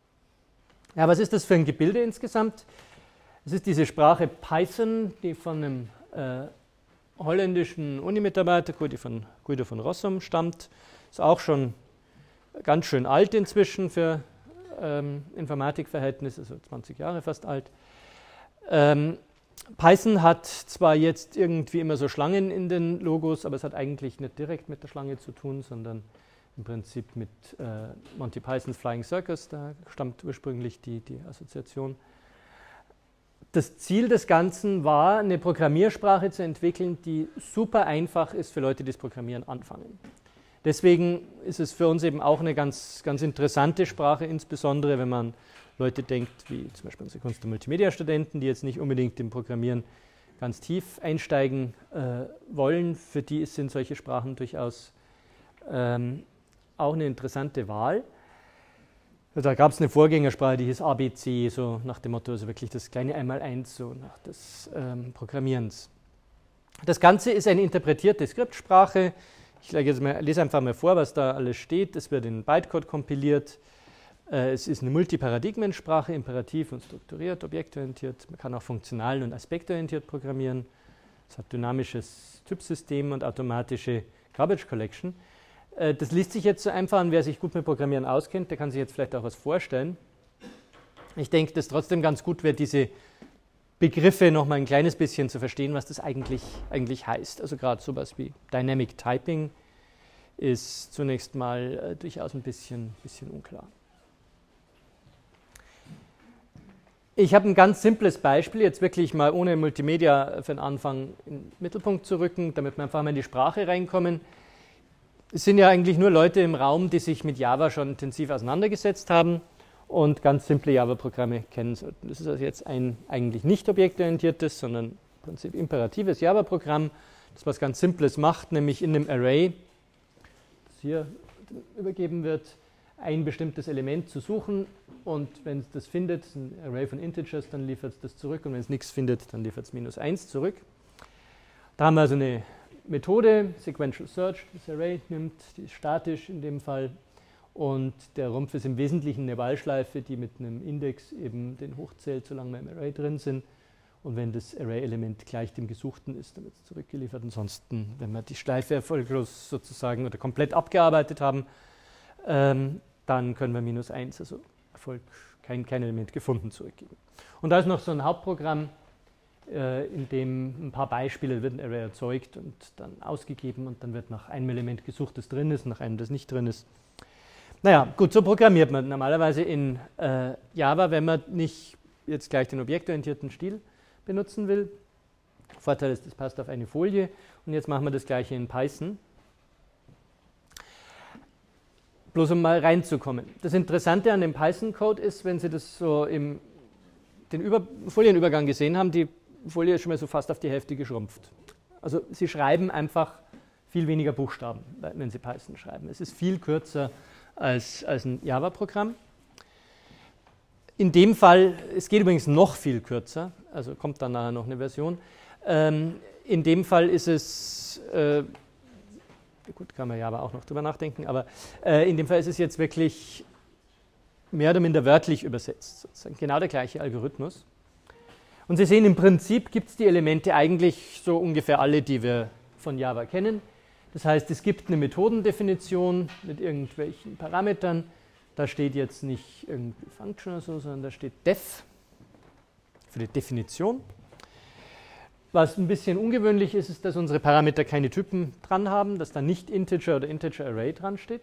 Ja, was ist das für ein Gebilde insgesamt? Es ist diese Sprache Python, die von einem äh, holländischen Unimitarbeiter, Guido von, Guido von Rossum, stammt. Ist auch schon ganz schön alt inzwischen für ähm, Informatikverhältnisse, also zwanzig Jahre fast alt. Ähm, Python hat zwar jetzt irgendwie immer so Schlangen in den Logos, aber es hat eigentlich nicht direkt mit der Schlange zu tun, sondern im Prinzip mit äh, Monty Pythons Flying Circus, da stammt ursprünglich die, die Assoziation. Das Ziel des Ganzen war, eine Programmiersprache zu entwickeln, die super einfach ist für Leute, die das Programmieren anfangen. Deswegen ist es für uns eben auch eine ganz, ganz interessante Sprache, insbesondere wenn man Leute denkt, wie zum Beispiel unsere Kunst- und Multimedia-Studenten, die jetzt nicht unbedingt im Programmieren ganz tief einsteigen äh, wollen. Für die sind solche Sprachen durchaus ähm, auch eine interessante Wahl. Da gab es eine Vorgängersprache, die hieß A B C, so nach dem Motto, also wirklich das kleine Einmaleins, so nach des ähm, Programmierens. Das Ganze ist eine interpretierte Skriptsprache. Ich jetzt mal, lese einfach mal vor, was da alles steht. Es wird in Bytecode kompiliert. Äh, es ist eine Multiparadigmensprache, imperativ und strukturiert, objektorientiert. Man kann auch funktional und aspektorientiert programmieren. Es hat dynamisches Typsystem und automatische Garbage Collection. Das liest sich jetzt so einfach an, wer sich gut mit Programmieren auskennt, der kann sich jetzt vielleicht auch was vorstellen. Ich denke, dass trotzdem ganz gut wäre, diese Begriffe noch mal ein kleines bisschen zu verstehen, was das eigentlich, eigentlich heißt. Also gerade sowas wie Dynamic Typing ist zunächst mal äh, durchaus ein bisschen, bisschen unklar. Ich habe ein ganz simples Beispiel, jetzt wirklich mal ohne Multimedia für den Anfang in den Mittelpunkt zu rücken, damit wir einfach mal in die Sprache reinkommen. Es sind ja eigentlich nur Leute im Raum, die sich mit Java schon intensiv auseinandergesetzt haben und ganz simple Java-Programme kennen sollten. Das ist also jetzt ein eigentlich nicht objektorientiertes, sondern im Prinzip imperatives Java-Programm, das was ganz Simples macht, nämlich in einem Array, das hier übergeben wird, ein bestimmtes Element zu suchen und wenn es das findet, ein Array von Integers, dann liefert es das zurück und wenn es nichts findet, dann liefert es minus eins zurück. Da haben wir also eine Methode, Sequential Search, das Array nimmt, die ist statisch in dem Fall und der Rumpf ist im Wesentlichen eine While-Schleife, die mit einem Index eben den hochzählt, solange wir im Array drin sind und wenn das Array-Element gleich dem Gesuchten ist, dann wird es zurückgeliefert. Ansonsten, wenn wir die Schleife erfolglos sozusagen oder komplett abgearbeitet haben, ähm, dann können wir minus eins, also Erfolg, kein, kein Element gefunden, zurückgeben. Und da ist noch so ein Hauptprogramm, in dem ein paar Beispiele wird ein Array erzeugt und dann ausgegeben und dann wird nach einem Element gesucht, das drin ist, nach einem, das nicht drin ist. Naja, gut, so programmiert man normalerweise in äh, Java, wenn man nicht jetzt gleich den objektorientierten Stil benutzen will. Vorteil ist, das passt auf eine Folie und jetzt machen wir das gleiche in Python. Bloß um mal reinzukommen. Das Interessante an dem Python-Code ist, wenn Sie das so im den Über- Folienübergang gesehen haben, die Folie ist schon mal so fast auf die Hälfte geschrumpft. Also Sie schreiben einfach viel weniger Buchstaben, wenn Sie Python schreiben. Es ist viel kürzer als, als ein Java-Programm. In dem Fall, es geht übrigens noch viel kürzer, also kommt dann nachher noch eine Version. Ähm, in dem Fall ist es, äh, gut, kann man Java auch noch drüber nachdenken, aber äh, in dem Fall ist es jetzt wirklich mehr oder minder wörtlich übersetzt, sozusagen genau der gleiche Algorithmus. Und Sie sehen, im Prinzip gibt es die Elemente eigentlich so ungefähr alle, die wir von Java kennen. Das heißt, es gibt eine Methodendefinition mit irgendwelchen Parametern. Da steht jetzt nicht irgendwie Function oder so, sondern da steht def für die Definition. Was ein bisschen ungewöhnlich ist, ist, dass unsere Parameter keine Typen dran haben, dass da nicht Integer oder Integer Array dran steht.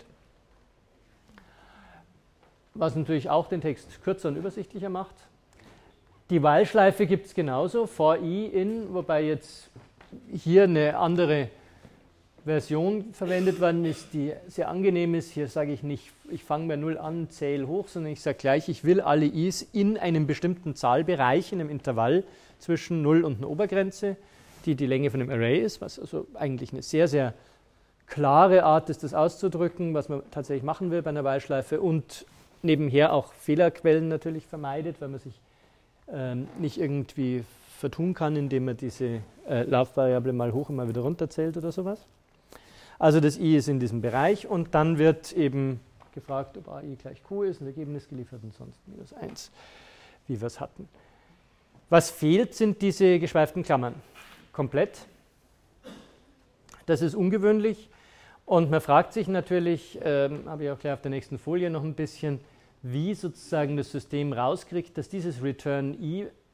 Was natürlich auch den Text kürzer und übersichtlicher macht. Die While-Schleife gibt es genauso, for i in, wobei jetzt hier eine andere Version verwendet worden ist, die sehr angenehm ist. Hier sage ich nicht, ich fange bei null an, zähle hoch, sondern ich sage gleich, ich will alle i's in einem bestimmten Zahlbereich, in einem Intervall zwischen null und einer Obergrenze, die die Länge von einem Array ist, was also eigentlich eine sehr, sehr klare Art ist, das auszudrücken, was man tatsächlich machen will bei einer While-Schleife und nebenher auch Fehlerquellen natürlich vermeidet, weil man sich ähm, nicht irgendwie vertun kann, indem man diese äh, Laufvariable mal hoch und mal wieder runter zählt oder sowas. Also das i ist in diesem Bereich und dann wird eben gefragt, ob ai gleich q ist, ein Ergebnis geliefert und sonst minus eins, wie wir es hatten. Was fehlt, sind diese geschweiften Klammern. Komplett. Das ist ungewöhnlich und man fragt sich natürlich, ähm, habe ich auch gleich auf der nächsten Folie noch ein bisschen, wie sozusagen das System rauskriegt, dass dieses Return i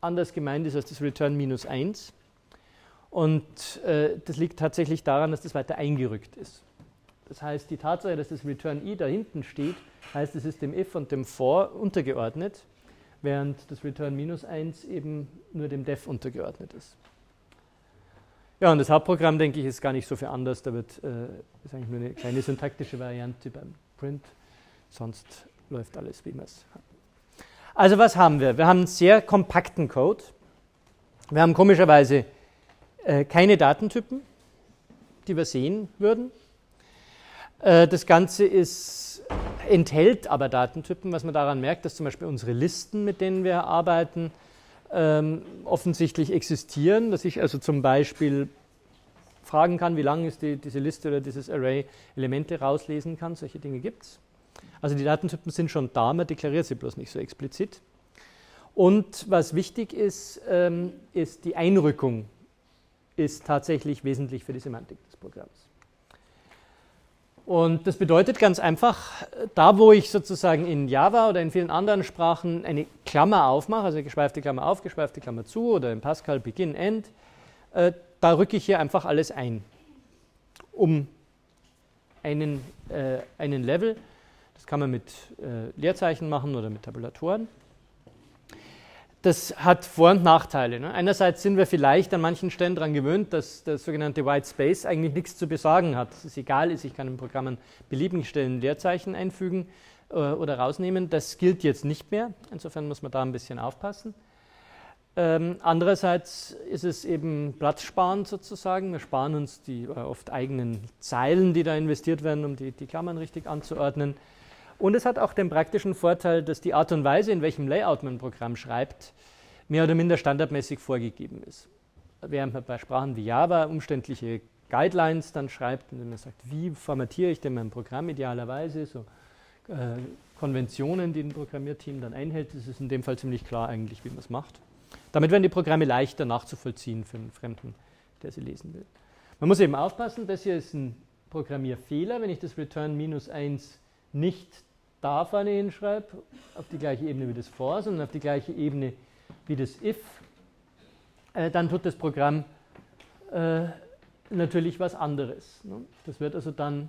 anders gemeint ist als das Return minus eins. Und äh, das liegt tatsächlich daran, dass das weiter eingerückt ist. Das heißt, die Tatsache, dass das Return i da hinten steht, heißt, es ist dem if und dem for untergeordnet, während das Return minus eins eben nur dem def untergeordnet ist. Ja, und das Hauptprogramm, denke ich, ist gar nicht so viel anders. Da wird, äh, ist eigentlich nur eine kleine syntaktische Variante beim Print. Sonst läuft alles, wie man es hat. Also was haben wir? Wir haben einen sehr kompakten Code. Wir haben komischerweise äh, keine Datentypen, die wir sehen würden. Äh, das Ganze ist, enthält aber Datentypen, was man daran merkt, dass zum Beispiel unsere Listen, mit denen wir arbeiten, ähm, offensichtlich existieren, dass ich also zum Beispiel fragen kann, wie lang ist die, diese Liste oder dieses Array, Elemente rauslesen kann. Solche Dinge gibt es. Also die Datentypen sind schon da, man deklariert sie bloß nicht so explizit. Und was wichtig ist, ähm, ist die Einrückung ist tatsächlich wesentlich für die Semantik des Programms. Und das bedeutet ganz einfach, da wo ich sozusagen in Java oder in vielen anderen Sprachen eine Klammer aufmache, also eine geschweifte Klammer auf, geschweifte Klammer zu oder in Pascal Begin, End, äh, da rücke ich hier einfach alles ein, um einen, äh, einen Level. Das kann man mit äh, Leerzeichen machen oder mit Tabulatoren. Das hat Vor- und Nachteile. Ne? Einerseits sind wir vielleicht an manchen Stellen daran gewöhnt, dass der sogenannte White Space eigentlich nichts zu besagen hat. Dass es egal ist, ich kann in Programm an beliebigen Stellen Leerzeichen einfügen äh, oder rausnehmen. Das gilt jetzt nicht mehr. Insofern muss man da ein bisschen aufpassen. Ähm, andererseits ist es eben platzsparend sozusagen. Wir sparen uns die äh, oft eigenen Zeilen, die da investiert werden, um die, die Klammern richtig anzuordnen. Und es hat auch den praktischen Vorteil, dass die Art und Weise, in welchem Layout man ein Programm schreibt, mehr oder minder standardmäßig vorgegeben ist. Während man bei Sprachen wie Java umständliche Guidelines dann schreibt, indem man sagt, wie formatiere ich denn mein Programm idealerweise, so äh, Konventionen, die ein Programmierteam dann einhält, das ist in dem Fall ziemlich klar eigentlich, wie man es macht. Damit werden die Programme leichter nachzuvollziehen für einen Fremden, der sie lesen will. Man muss eben aufpassen, das hier ist ein Programmierfehler, wenn ich das Return minus eins nicht da vorne hinschreibe, auf die gleiche Ebene wie das For, sondern auf die gleiche Ebene wie das If, äh, dann tut das Programm äh, natürlich was anderes. Ne? Das wird also dann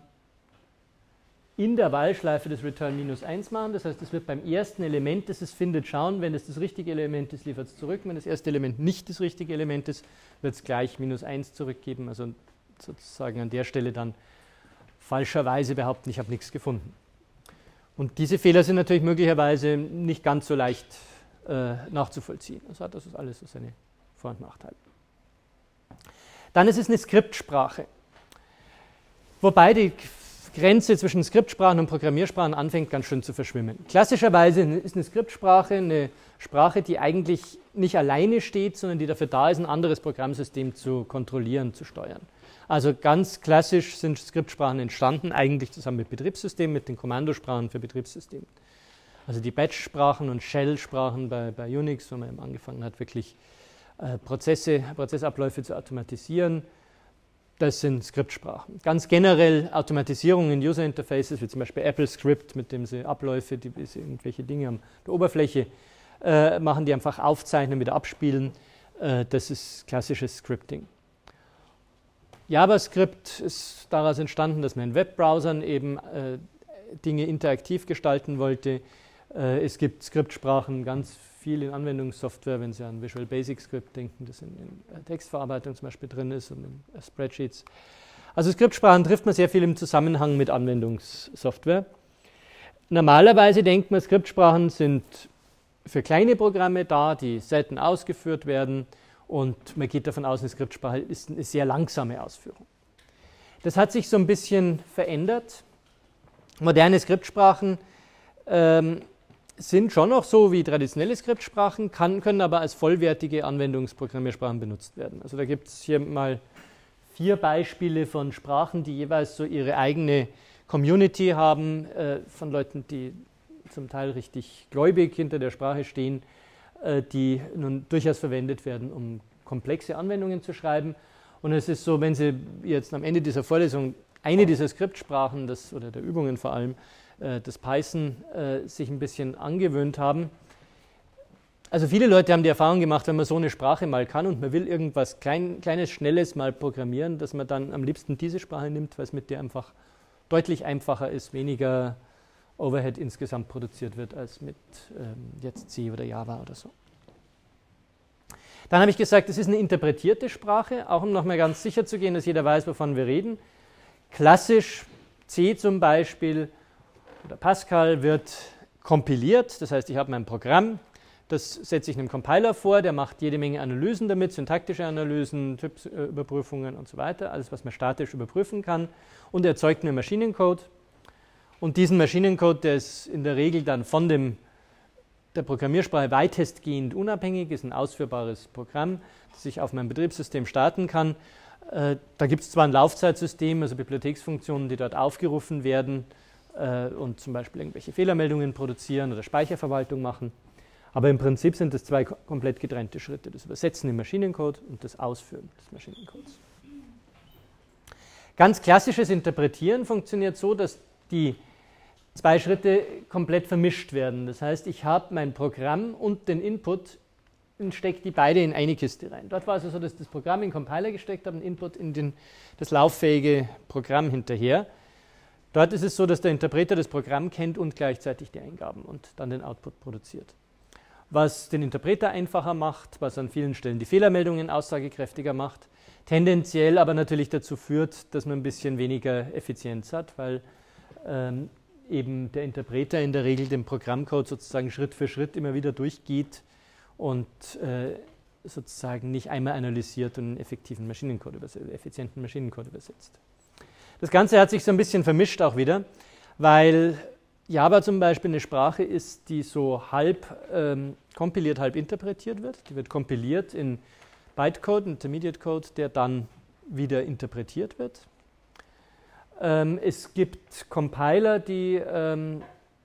in der While-Schleife das Return minus eins machen, das heißt, es wird beim ersten Element, das es findet, schauen, wenn es das richtige Element ist, liefert es zurück, wenn das erste Element nicht das richtige Element ist, wird es gleich minus eins zurückgeben, also sozusagen an der Stelle dann falscherweise behaupten, ich habe nichts gefunden. Und diese Fehler sind natürlich möglicherweise nicht ganz so leicht äh, nachzuvollziehen. Also hat das alles so seine Vor- und Nachteile. Dann ist es eine Skriptsprache. Wobei die Grenze zwischen Skriptsprachen und Programmiersprachen anfängt ganz schön zu verschwimmen. Klassischerweise ist eine Skriptsprache eine Sprache, die eigentlich nicht alleine steht, sondern die dafür da ist, ein anderes Programmsystem zu kontrollieren, zu steuern. Also ganz klassisch sind Skriptsprachen entstanden, eigentlich zusammen mit Betriebssystemen, mit den Kommandosprachen für Betriebssysteme. Also die Batch-Sprachen und Shell-Sprachen bei, bei Unix, wo man eben angefangen hat, wirklich äh, Prozesse, Prozessabläufe zu automatisieren, das sind Skriptsprachen. Ganz generell Automatisierung in User-Interfaces, wie zum Beispiel AppleScript, mit dem sie Abläufe, die sie irgendwelche Dinge an der Oberfläche äh, machen, die einfach aufzeichnen, wieder abspielen, äh, das ist klassisches Scripting. JavaScript ist daraus entstanden, dass man in Webbrowsern eben äh, Dinge interaktiv gestalten wollte. Äh, es gibt Skriptsprachen ganz viel in Anwendungssoftware, wenn Sie an Visual Basic Script denken, das in, in Textverarbeitung zum Beispiel drin ist und in uh, Spreadsheets. Also Skriptsprachen trifft man sehr viel im Zusammenhang mit Anwendungssoftware. Normalerweise denkt man, Skriptsprachen sind für kleine Programme da, die selten ausgeführt werden. Und man geht davon aus, eine Skriptsprache ist eine sehr langsame Ausführung. Das hat sich so ein bisschen verändert. Moderne Skriptsprachen ähm, sind schon noch so wie traditionelle Skriptsprachen, kann, können aber als vollwertige Anwendungsprogrammiersprachen benutzt werden. Also da gibt es hier mal vier Beispiele von Sprachen, die jeweils so ihre eigene Community haben, äh, von Leuten, die zum Teil richtig gläubig hinter der Sprache stehen, die nun durchaus verwendet werden, um komplexe Anwendungen zu schreiben. Und es ist so, wenn Sie jetzt am Ende dieser Vorlesung eine dieser Skriptsprachen, das, oder der Übungen vor allem, das Python, sich ein bisschen angewöhnt haben, Also viele Leute haben die Erfahrung gemacht, wenn man so eine Sprache mal kann und man will irgendwas Klein, Kleines, Schnelles mal programmieren, dass man dann am liebsten diese Sprache nimmt, weil es mit der einfach deutlich einfacher ist, weniger Overhead insgesamt produziert wird als mit ähm, jetzt C oder Java oder so. Dann habe ich gesagt, es ist eine interpretierte Sprache, auch um nochmal ganz sicher zu gehen, dass jeder weiß, wovon wir reden. Klassisch C zum Beispiel oder Pascal wird kompiliert, das heißt, ich habe mein Programm, das setze ich einem Compiler vor, der macht jede Menge Analysen damit, syntaktische Analysen, Typüberprüfungen und so weiter, alles, was man statisch überprüfen kann, und erzeugt einen Maschinencode. Und diesen Maschinencode, der ist in der Regel dann von dem, der Programmiersprache weitestgehend unabhängig, ist ein ausführbares Programm, das ich auf meinem Betriebssystem starten kann. Äh, da gibt es zwar ein Laufzeitsystem, also Bibliotheksfunktionen, die dort aufgerufen werden äh, und zum Beispiel irgendwelche Fehlermeldungen produzieren oder Speicherverwaltung machen, aber im Prinzip sind das zwei komplett getrennte Schritte, das Übersetzen im Maschinencode und das Ausführen des Maschinencodes. Ganz klassisches Interpretieren funktioniert so, dass die zwei Schritte komplett vermischt werden. Das heißt, ich habe mein Programm und den Input und stecke die beide in eine Kiste rein. Dort war es also so, dass ich das Programm in den Compiler gesteckt habe, den Input in den, das lauffähige Programm hinterher. Dort ist es so, dass der Interpreter das Programm kennt und gleichzeitig die Eingaben und dann den Output produziert. Was den Interpreter einfacher macht, was an vielen Stellen die Fehlermeldungen aussagekräftiger macht, tendenziell aber natürlich dazu führt, dass man ein bisschen weniger Effizienz hat, weil ähm, eben der Interpreter in der Regel den Programmcode sozusagen Schritt für Schritt immer wieder durchgeht und äh, sozusagen nicht einmal analysiert und einen effektiven Maschinencode übersetzt, effizienten Maschinencode übersetzt. Das Ganze hat sich so ein bisschen vermischt auch wieder, weil Java zum Beispiel eine Sprache ist, die so halb ähm, kompiliert, halb interpretiert wird. Die wird kompiliert in Bytecode, Intermediate Code, der dann wieder interpretiert wird. Ähm, es gibt Compiler, die ähm,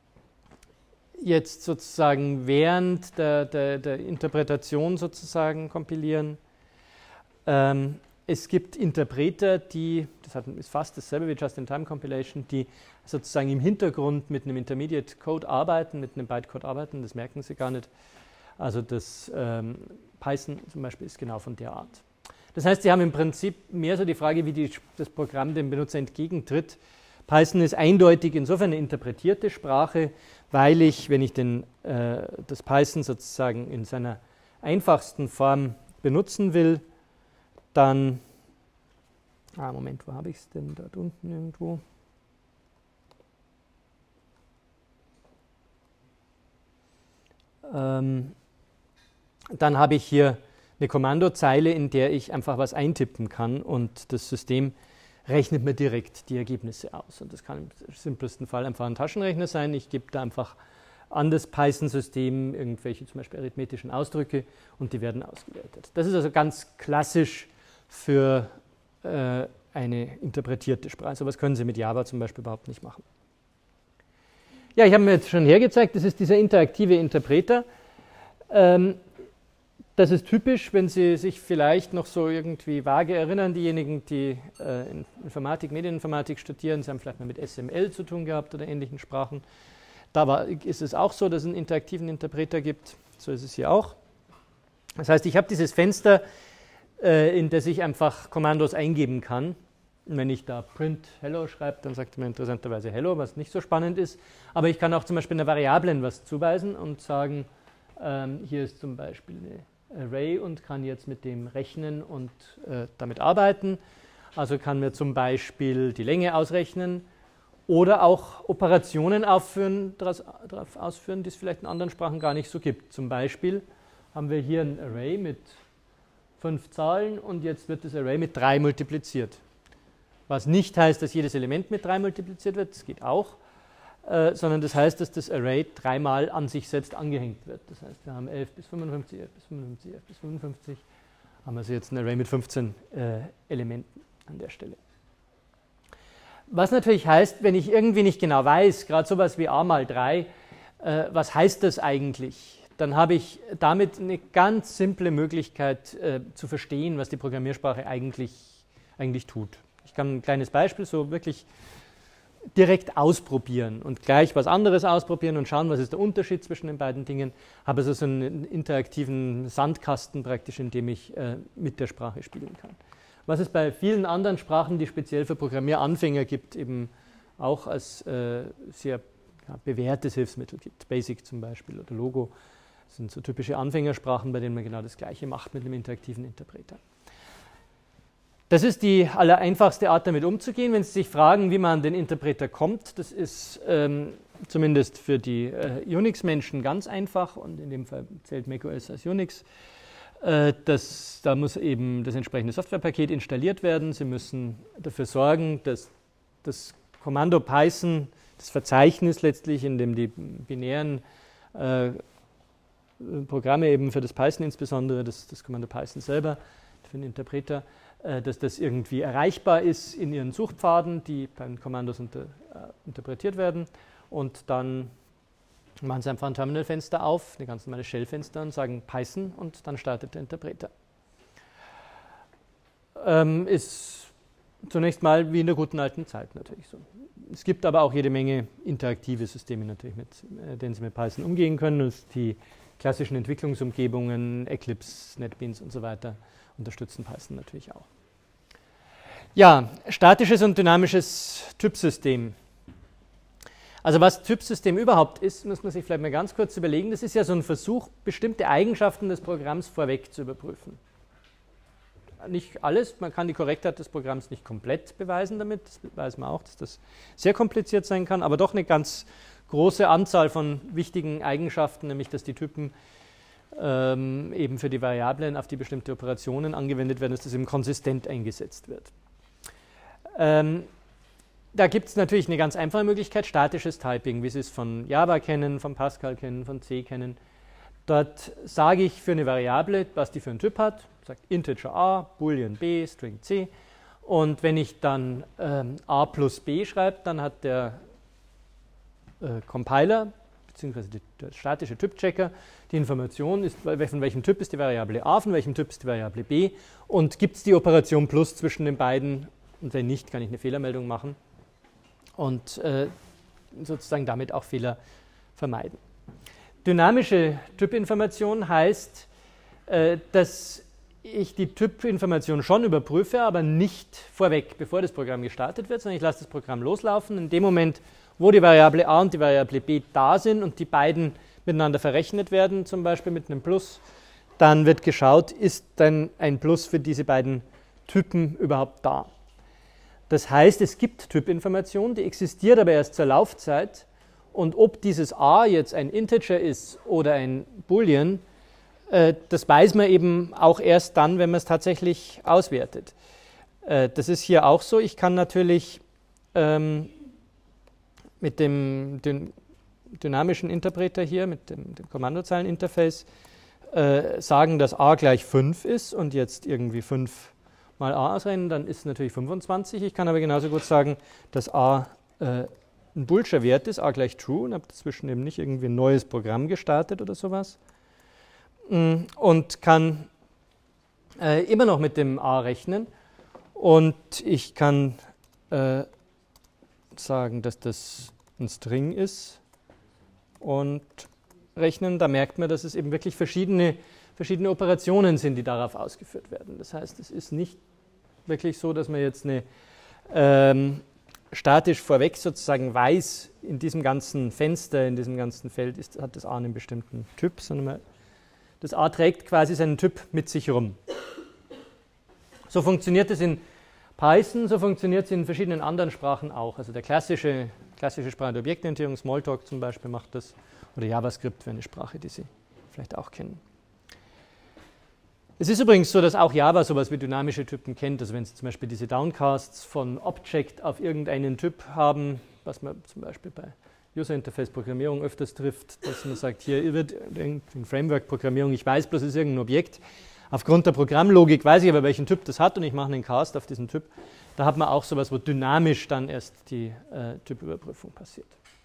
jetzt sozusagen während der, der, der Interpretation sozusagen kompilieren. Ähm, es gibt Interpreter, die, das hat, ist fast dasselbe wie Just-in-Time-Compilation, die sozusagen im Hintergrund mit einem Intermediate Code arbeiten, mit einem Bytecode arbeiten, das merken sie gar nicht. Also das ähm, Python zum Beispiel ist genau von der Art. Das heißt, Sie haben im Prinzip mehr so die Frage, wie die, das Programm dem Benutzer entgegentritt. Python ist eindeutig insofern eine interpretierte Sprache, weil ich, wenn ich den, äh, das Python sozusagen in seiner einfachsten Form benutzen will, dann, ah Moment, wo habe ich es denn? Dort unten irgendwo. Ähm, dann habe ich hier eine Kommandozeile, in der ich einfach was eintippen kann und das System rechnet mir direkt die Ergebnisse aus. Und das kann im simpelsten Fall einfach ein Taschenrechner sein. Ich gebe da einfach an das Python-System irgendwelche zum Beispiel arithmetischen Ausdrücke und die werden ausgewertet. Das ist also ganz klassisch für äh, eine interpretierte Sprache. So was können Sie mit Java zum Beispiel überhaupt nicht machen. Ja, ich habe mir jetzt schon hergezeigt, das ist dieser interaktive Interpreter. Ähm, Das ist typisch, wenn Sie sich vielleicht noch so irgendwie vage erinnern, diejenigen, die äh, Informatik, Medieninformatik studieren, Sie haben vielleicht mal mit S M L zu tun gehabt oder ähnlichen Sprachen. Da war, ist es auch so, dass es einen interaktiven Interpreter gibt. So ist es hier auch. Das heißt, ich habe dieses Fenster, äh, in das ich einfach Kommandos eingeben kann. Und wenn ich da print hello schreibe, dann sagt er mir interessanterweise hello, was nicht so spannend ist. Aber ich kann auch zum Beispiel einer Variablen was zuweisen und sagen, ähm, hier ist zum Beispiel eine Array und kann jetzt mit dem rechnen und äh, damit arbeiten. Also kann mir zum Beispiel die Länge ausrechnen oder auch Operationen aufführen, daraus, darauf ausführen, die es vielleicht in anderen Sprachen gar nicht so gibt. Zum Beispiel haben wir hier ein Array mit fünf Zahlen und jetzt wird das Array mit drei multipliziert. Was nicht heißt, dass jedes Element mit drei multipliziert wird, das geht auch, äh, sondern das heißt, dass das Array dreimal an sich selbst angehängt wird. Das heißt, wir haben elf bis fünfundfünfzig, elf bis fünfundfünfzig, elf bis fünfundfünfzig, haben also jetzt ein Array mit fünfzehn äh, Elementen an der Stelle. Was natürlich heißt, wenn ich irgendwie nicht genau weiß, gerade sowas wie a mal drei, äh, was heißt das eigentlich? Dann habe ich damit eine ganz simple Möglichkeit äh, zu verstehen, was die Programmiersprache eigentlich, eigentlich tut. Ich kann ein kleines Beispiel, so wirklich direkt ausprobieren und gleich was anderes ausprobieren und schauen, was ist der Unterschied zwischen den beiden Dingen. Habe also so einen interaktiven Sandkasten praktisch, in dem ich äh, mit der Sprache spielen kann. Was es bei vielen anderen Sprachen, die speziell für Programmieranfänger gibt, eben auch als äh, sehr ja, bewährtes Hilfsmittel gibt. Basic zum Beispiel oder Logo sind so typische Anfängersprachen, bei denen man genau das Gleiche macht mit einem interaktiven Interpreter. Das ist die allereinfachste Art, damit umzugehen. Wenn Sie sich fragen, wie man an den Interpreter kommt, das ist ähm, zumindest für die äh, Unix-Menschen ganz einfach und in dem Fall zählt macOS als Unix. Äh, das, da muss eben das entsprechende Softwarepaket installiert werden. Sie müssen dafür sorgen, dass das Kommando Python, das Verzeichnis letztlich, in dem die binären äh, Programme eben für das Python insbesondere, das, das Kommando Python selber, für den Interpreter, dass das irgendwie erreichbar ist in ihren Suchpfaden, die bei den Kommandos unter, äh, interpretiert werden. Und dann machen Sie einfach ein Terminalfenster auf, eine ganz normale Shell-Fenster und sagen Python und dann startet der Interpreter. Ähm, ist zunächst mal wie in der guten alten Zeit natürlich so. Es gibt aber auch jede Menge interaktive Systeme natürlich, mit äh, denen Sie mit Python umgehen können. Und die klassischen Entwicklungsumgebungen, Eclipse, NetBeans und so weiter, unterstützen Python natürlich auch. Ja, statisches und dynamisches Typsystem. Also was Typsystem überhaupt ist, muss man sich vielleicht mal ganz kurz überlegen. Das ist ja so ein Versuch, bestimmte Eigenschaften des Programms vorweg zu überprüfen. Nicht alles, man kann die Korrektheit des Programms nicht komplett beweisen damit, das weiß man auch, dass das sehr kompliziert sein kann, aber doch eine ganz große Anzahl von wichtigen Eigenschaften, nämlich dass die Typen Ähm, eben für die Variablen, auf die bestimmte Operationen angewendet werden, dass das eben konsistent eingesetzt wird. Ähm, da gibt es natürlich eine ganz einfache Möglichkeit, statisches Typing, wie Sie es von Java kennen, von Pascal kennen, von C kennen. Dort sage ich für eine Variable, was die für einen Typ hat, sagt Integer A, Boolean B, String C. Und wenn ich dann ähm, A plus B schreibe, dann hat der äh, Compiler beziehungsweise der statische Typchecker, die Information ist, von welchem Typ ist die Variable A, von welchem Typ ist die Variable B und gibt es die Operation plus zwischen den beiden und wenn nicht, kann ich eine Fehlermeldung machen und äh, sozusagen damit auch Fehler vermeiden. Dynamische Typinformation heißt, äh, dass ich die Typinformation schon überprüfe, aber nicht vorweg, bevor das Programm gestartet wird, sondern ich lasse das Programm loslaufen. In dem Moment, wo die Variable A und die Variable B da sind und die beiden miteinander verrechnet werden, zum Beispiel mit einem Plus, dann wird geschaut, ist denn ein Plus für diese beiden Typen überhaupt da. Das heißt, es gibt Typinformation, die existiert aber erst zur Laufzeit und ob dieses A jetzt ein Integer ist oder ein Boolean, äh, das weiß man eben auch erst dann, wenn man es tatsächlich auswertet. Äh, das ist hier auch so. Ich kann natürlich ähm, mit dem, dem dynamischen Interpreter hier, mit dem, dem Kommandozeileninterface, äh, sagen, dass A gleich fünf ist und jetzt irgendwie fünf mal A ausrechnen, dann ist es natürlich fünfundzwanzig. Ich kann aber genauso gut sagen, dass A äh, ein boolscher Wert ist, A gleich true, und habe dazwischen eben nicht irgendwie ein neues Programm gestartet oder sowas. Und kann äh, immer noch mit dem A rechnen und ich kann äh, sagen, dass das ein String ist und rechnen. Da merkt man, dass es eben wirklich verschiedene, verschiedene Operationen sind, die darauf ausgeführt werden. Das heißt, es ist nicht wirklich so, dass man jetzt eine ähm, statisch vorweg sozusagen weiß, in diesem ganzen Fenster, in diesem ganzen Feld ist, hat das A einen bestimmten Typ, sondern man, das A trägt quasi seinen Typ mit sich rum. So funktioniert es in Python, so funktioniert es in verschiedenen anderen Sprachen auch. Also der klassische, klassische Sprache der Objektorientierung, Smalltalk zum Beispiel macht das, oder JavaScript wäre eine Sprache, die Sie vielleicht auch kennen. Es ist übrigens so, dass auch Java sowas wie dynamische Typen kennt. Also wenn Sie zum Beispiel diese Downcasts von Object auf irgendeinen Typ haben, was man zum Beispiel bei User-Interface-Programmierung öfters trifft, dass man sagt, hier wird in Framework-Programmierung, ich weiß bloß, es ist irgendein Objekt. Aufgrund der Programmlogik weiß ich aber, welchen Typ das hat und ich mache einen Cast auf diesen Typ. Da hat man auch sowas, wo dynamisch dann erst die äh, Typüberprüfung passiert.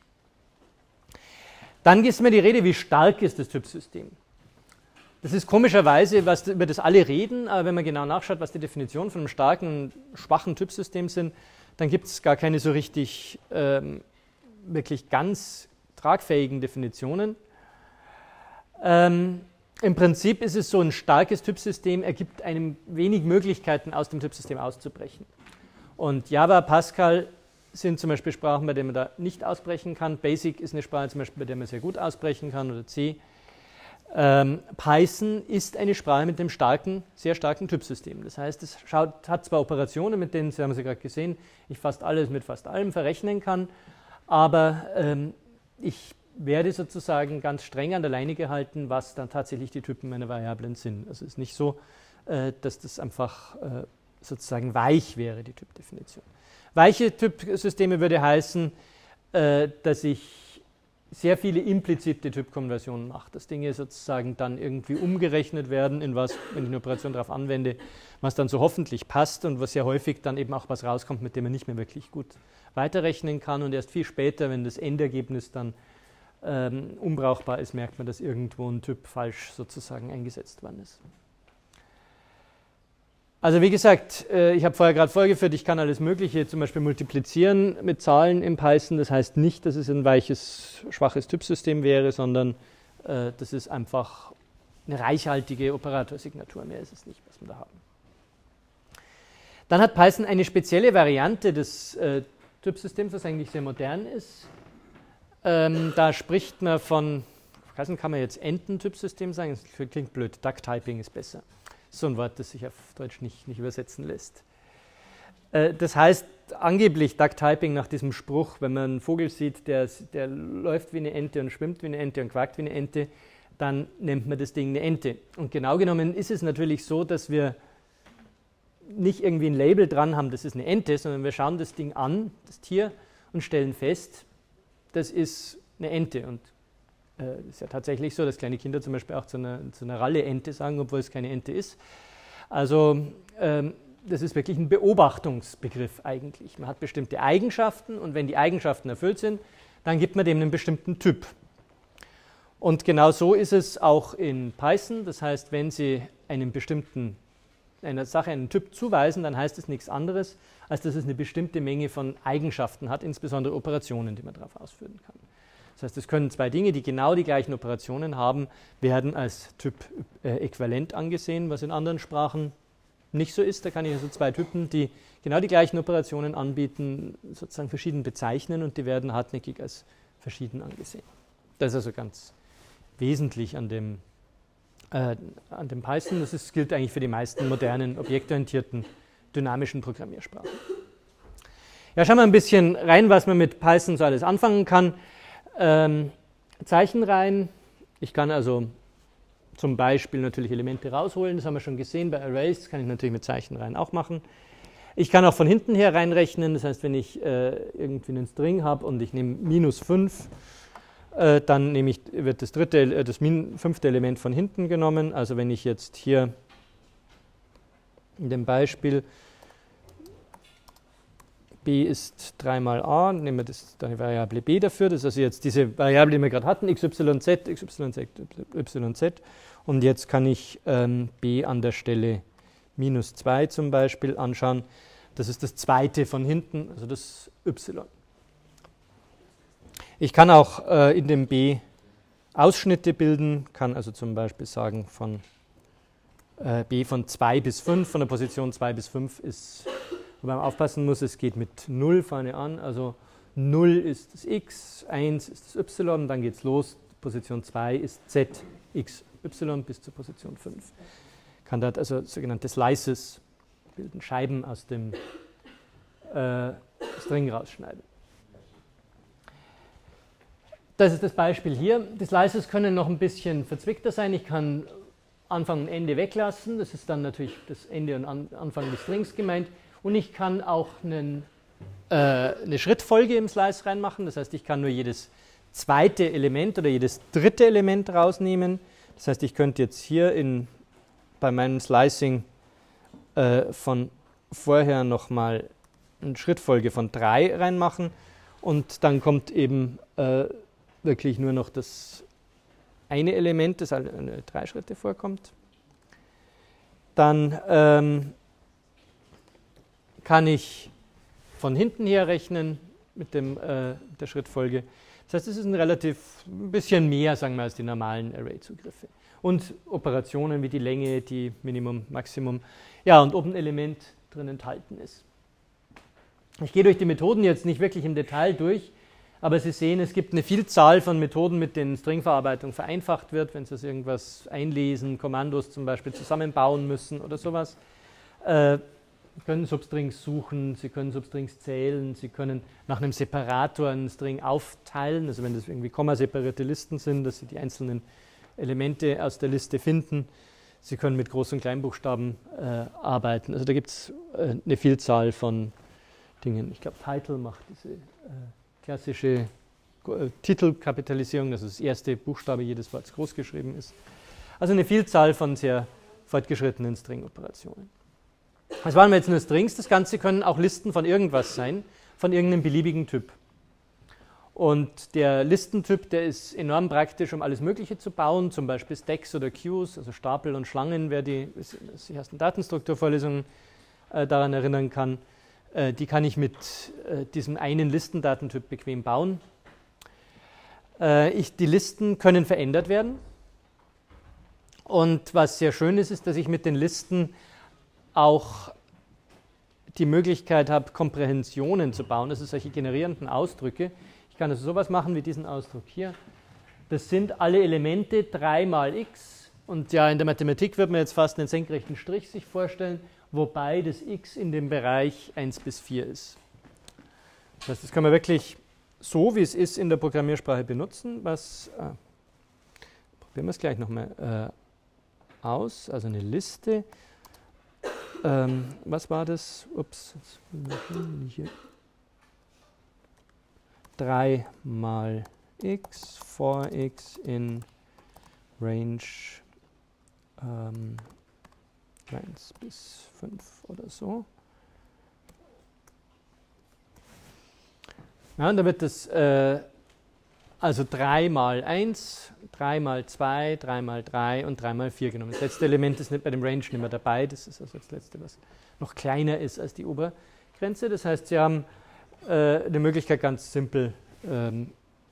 Dann ist mir die Rede, wie stark ist das Typsystem. Das ist komischerweise, was, über das alle reden, aber wenn man genau nachschaut, was die Definition von einem starken und schwachen Typsystem sind, dann gibt es gar keine so richtig ähm, wirklich ganz tragfähigen Definitionen. Ähm, Im Prinzip ist es so, ein starkes Typsystem ergibt einem wenig Möglichkeiten, aus dem Typsystem auszubrechen. Und Java, Pascal sind zum Beispiel Sprachen, bei denen man da nicht ausbrechen kann. Basic ist eine Sprache zum Beispiel, bei der man sehr gut ausbrechen kann, oder C. Ähm, Python ist eine Sprache mit einem starken, sehr starken Typsystem. Das heißt, es schaut, hat zwar Operationen, mit denen, Sie haben Sie gerade gesehen, ich fast alles mit fast allem verrechnen kann, aber ähm, ich werde sozusagen ganz streng an der Leine gehalten, was dann tatsächlich die Typen meiner Variablen sind. Also es ist nicht so, äh, dass das einfach äh, sozusagen weich wäre, die Typdefinition. Weiche Typsysteme würde heißen, äh, dass ich sehr viele implizite Typkonversionen mache, dass Dinge sozusagen dann irgendwie umgerechnet werden in was, wenn ich eine Operation darauf anwende, was dann so hoffentlich passt und was sehr häufig dann eben auch was rauskommt, mit dem man nicht mehr wirklich gut weiterrechnen kann, und erst viel später, wenn das Endergebnis dann ähm, unbrauchbar ist, merkt man, dass irgendwo ein Typ falsch sozusagen eingesetzt worden ist. Also wie gesagt, ich habe vorher gerade vorgeführt, ich kann alles Mögliche zum Beispiel multiplizieren mit Zahlen in Python. Das heißt nicht, dass es ein weiches, schwaches Typsystem wäre, sondern äh, das ist einfach eine reichhaltige Operatorsignatur. Mehr ist es nicht, was wir da haben. Dann hat Python eine spezielle Variante des äh, Typsystems, was eigentlich sehr modern ist. Ähm, da spricht man von, kann man jetzt Enten-Typsystem sagen? Das klingt blöd, Duck-Typing ist besser. So ein Wort, das sich auf Deutsch nicht, nicht übersetzen lässt. Äh, das heißt angeblich Duck-Typing nach diesem Spruch, wenn man einen Vogel sieht, der, der läuft wie eine Ente und schwimmt wie eine Ente und quakt wie eine Ente, dann nennt man das Ding eine Ente. Und genau genommen ist es natürlich so, dass wir nicht irgendwie ein Label dran haben, das ist eine Ente, sondern wir schauen das Ding an, das Tier, und stellen fest, das ist eine Ente. Und Es ist ja tatsächlich so, dass kleine Kinder zum Beispiel auch zu einer, zu einer Ralle-Ente sagen, obwohl es keine Ente ist. Also ähm, das ist wirklich ein Beobachtungsbegriff eigentlich. Man hat bestimmte Eigenschaften, und wenn die Eigenschaften erfüllt sind, dann gibt man dem einen bestimmten Typ. Und genau so ist es auch in Python. Das heißt, wenn Sie einem bestimmten, einer Sache einen Typ zuweisen, dann heißt es nichts anderes, als dass es eine bestimmte Menge von Eigenschaften hat, insbesondere Operationen, die man darauf ausführen kann. Das heißt, es können zwei Dinge, die genau die gleichen Operationen haben, werden als Typ äh, äquivalent angesehen, was in anderen Sprachen nicht so ist. Da kann ich also zwei Typen, die genau die gleichen Operationen anbieten, sozusagen verschieden bezeichnen, und die werden hartnäckig als verschieden angesehen. Das ist also ganz wesentlich an dem, äh, an dem Python. Das ist, gilt eigentlich für die meisten modernen, objektorientierten, dynamischen Programmiersprachen. Ja, schauen wir ein bisschen rein, was man mit Python so alles anfangen kann. Ähm, Zeichenreihen. Ich kann also zum Beispiel natürlich Elemente rausholen, das haben wir schon gesehen bei Arrays, das kann ich natürlich mit Zeichenreihen auch machen. Ich kann auch von hinten her reinrechnen, das heißt, wenn ich äh, irgendwie einen String habe und ich nehme minus fünf, äh, dann nehme ich, wird das, dritte, äh, das min, fünfte Element von hinten genommen. Also wenn ich jetzt hier in dem Beispiel b ist drei mal a, nehmen wir das, die Variable b dafür, das ist also jetzt diese Variable, die wir gerade hatten, xyz, xyz, yz, und jetzt kann ich ähm, b an der Stelle minus zwei zum Beispiel anschauen, das ist das zweite von hinten, also das y. Ich kann auch äh, in dem b Ausschnitte bilden, kann also zum Beispiel sagen von äh, b von zwei bis fünf, von der Position zwei bis fünf ist, wobei man aufpassen muss, es geht mit null vorne an, also null ist das x, eins ist das y, dann geht es los, Position zwei ist z, x, y bis zur Position fünf. Kann dort also sogenannte Slices bilden, Scheiben aus dem äh, String rausschneiden. Das ist das Beispiel hier. Die Slices können noch ein bisschen verzwickter sein. Ich kann Anfang und Ende weglassen, das ist dann natürlich das Ende und Anfang des Strings gemeint. Und ich kann auch einen, äh, eine Schrittfolge im Slice reinmachen. Das heißt, ich kann nur jedes zweite Element oder jedes dritte Element rausnehmen. Das heißt, ich könnte jetzt hier in, bei meinem Slicing äh, von vorher nochmal eine Schrittfolge von drei reinmachen. Und dann kommt eben äh, wirklich nur noch das eine Element, das alle drei Schritte vorkommt. Dann ähm, kann ich von hinten her rechnen mit dem, äh, der Schrittfolge. Das heißt, es ist ein relativ ein bisschen mehr, sagen wir, als die normalen Array-Zugriffe. Und Operationen wie die Länge, die Minimum, Maximum, ja, und ob ein Element drin enthalten ist. Ich gehe durch die Methoden jetzt nicht wirklich im Detail durch, aber Sie sehen, es gibt eine Vielzahl von Methoden, mit denen Stringverarbeitung vereinfacht wird, wenn Sie irgendwas einlesen, Kommandos zum Beispiel zusammenbauen müssen oder sowas. Äh, Sie können Substrings suchen, Sie können Substrings zählen, Sie können nach einem Separator einen String aufteilen, also wenn das irgendwie kommaseparierte Listen sind, dass Sie die einzelnen Elemente aus der Liste finden. Sie können mit Groß- und Kleinbuchstaben äh, arbeiten. Also da gibt es äh, eine Vielzahl von Dingen. Ich glaube, Title macht diese äh, klassische äh, Titelkapitalisierung, dass das erste Buchstabe jedes Wortes groß geschrieben ist. Also eine Vielzahl von sehr fortgeschrittenen String-Operationen. Das waren jetzt nur Strings. Das Ganze können auch Listen von irgendwas sein, von irgendeinem beliebigen Typ. Und der Listentyp, der ist enorm praktisch, um alles Mögliche zu bauen, zum Beispiel Stacks oder Queues, also Stapel und Schlangen, wer die, die ersten Datenstrukturvorlesungen äh, daran erinnern kann. Äh, die kann ich mit äh, diesem einen Listendatentyp bequem bauen. Äh, ich, die Listen können verändert werden. Und was sehr schön ist, ist, dass ich mit den Listen auch die Möglichkeit habe, Komprehensionen zu bauen, also solche generierenden Ausdrücke. Ich kann also sowas machen wie diesen Ausdruck hier. Das sind alle Elemente drei mal x. Und ja, in der Mathematik wird man jetzt fast einen senkrechten Strich sich vorstellen, wobei das x in dem Bereich eins bis vier ist. Das heißt, das kann man wirklich so, wie es ist, in der Programmiersprache benutzen. Was, ah, probieren wir es gleich nochmal äh, aus. Also eine Liste. Ähm, was war das? Ups, jetzt hier. drei mal x for x in Range ähm, eins bis fünf oder so. Ja, und da wird das äh, also drei mal eins, drei mal zwei, drei mal drei und drei mal vier genommen. Das letzte Element ist nicht bei dem Range nicht mehr dabei. Das ist also das letzte, was noch kleiner ist als die Obergrenze. Das heißt, Sie haben äh, eine Möglichkeit, ganz simpel ähm,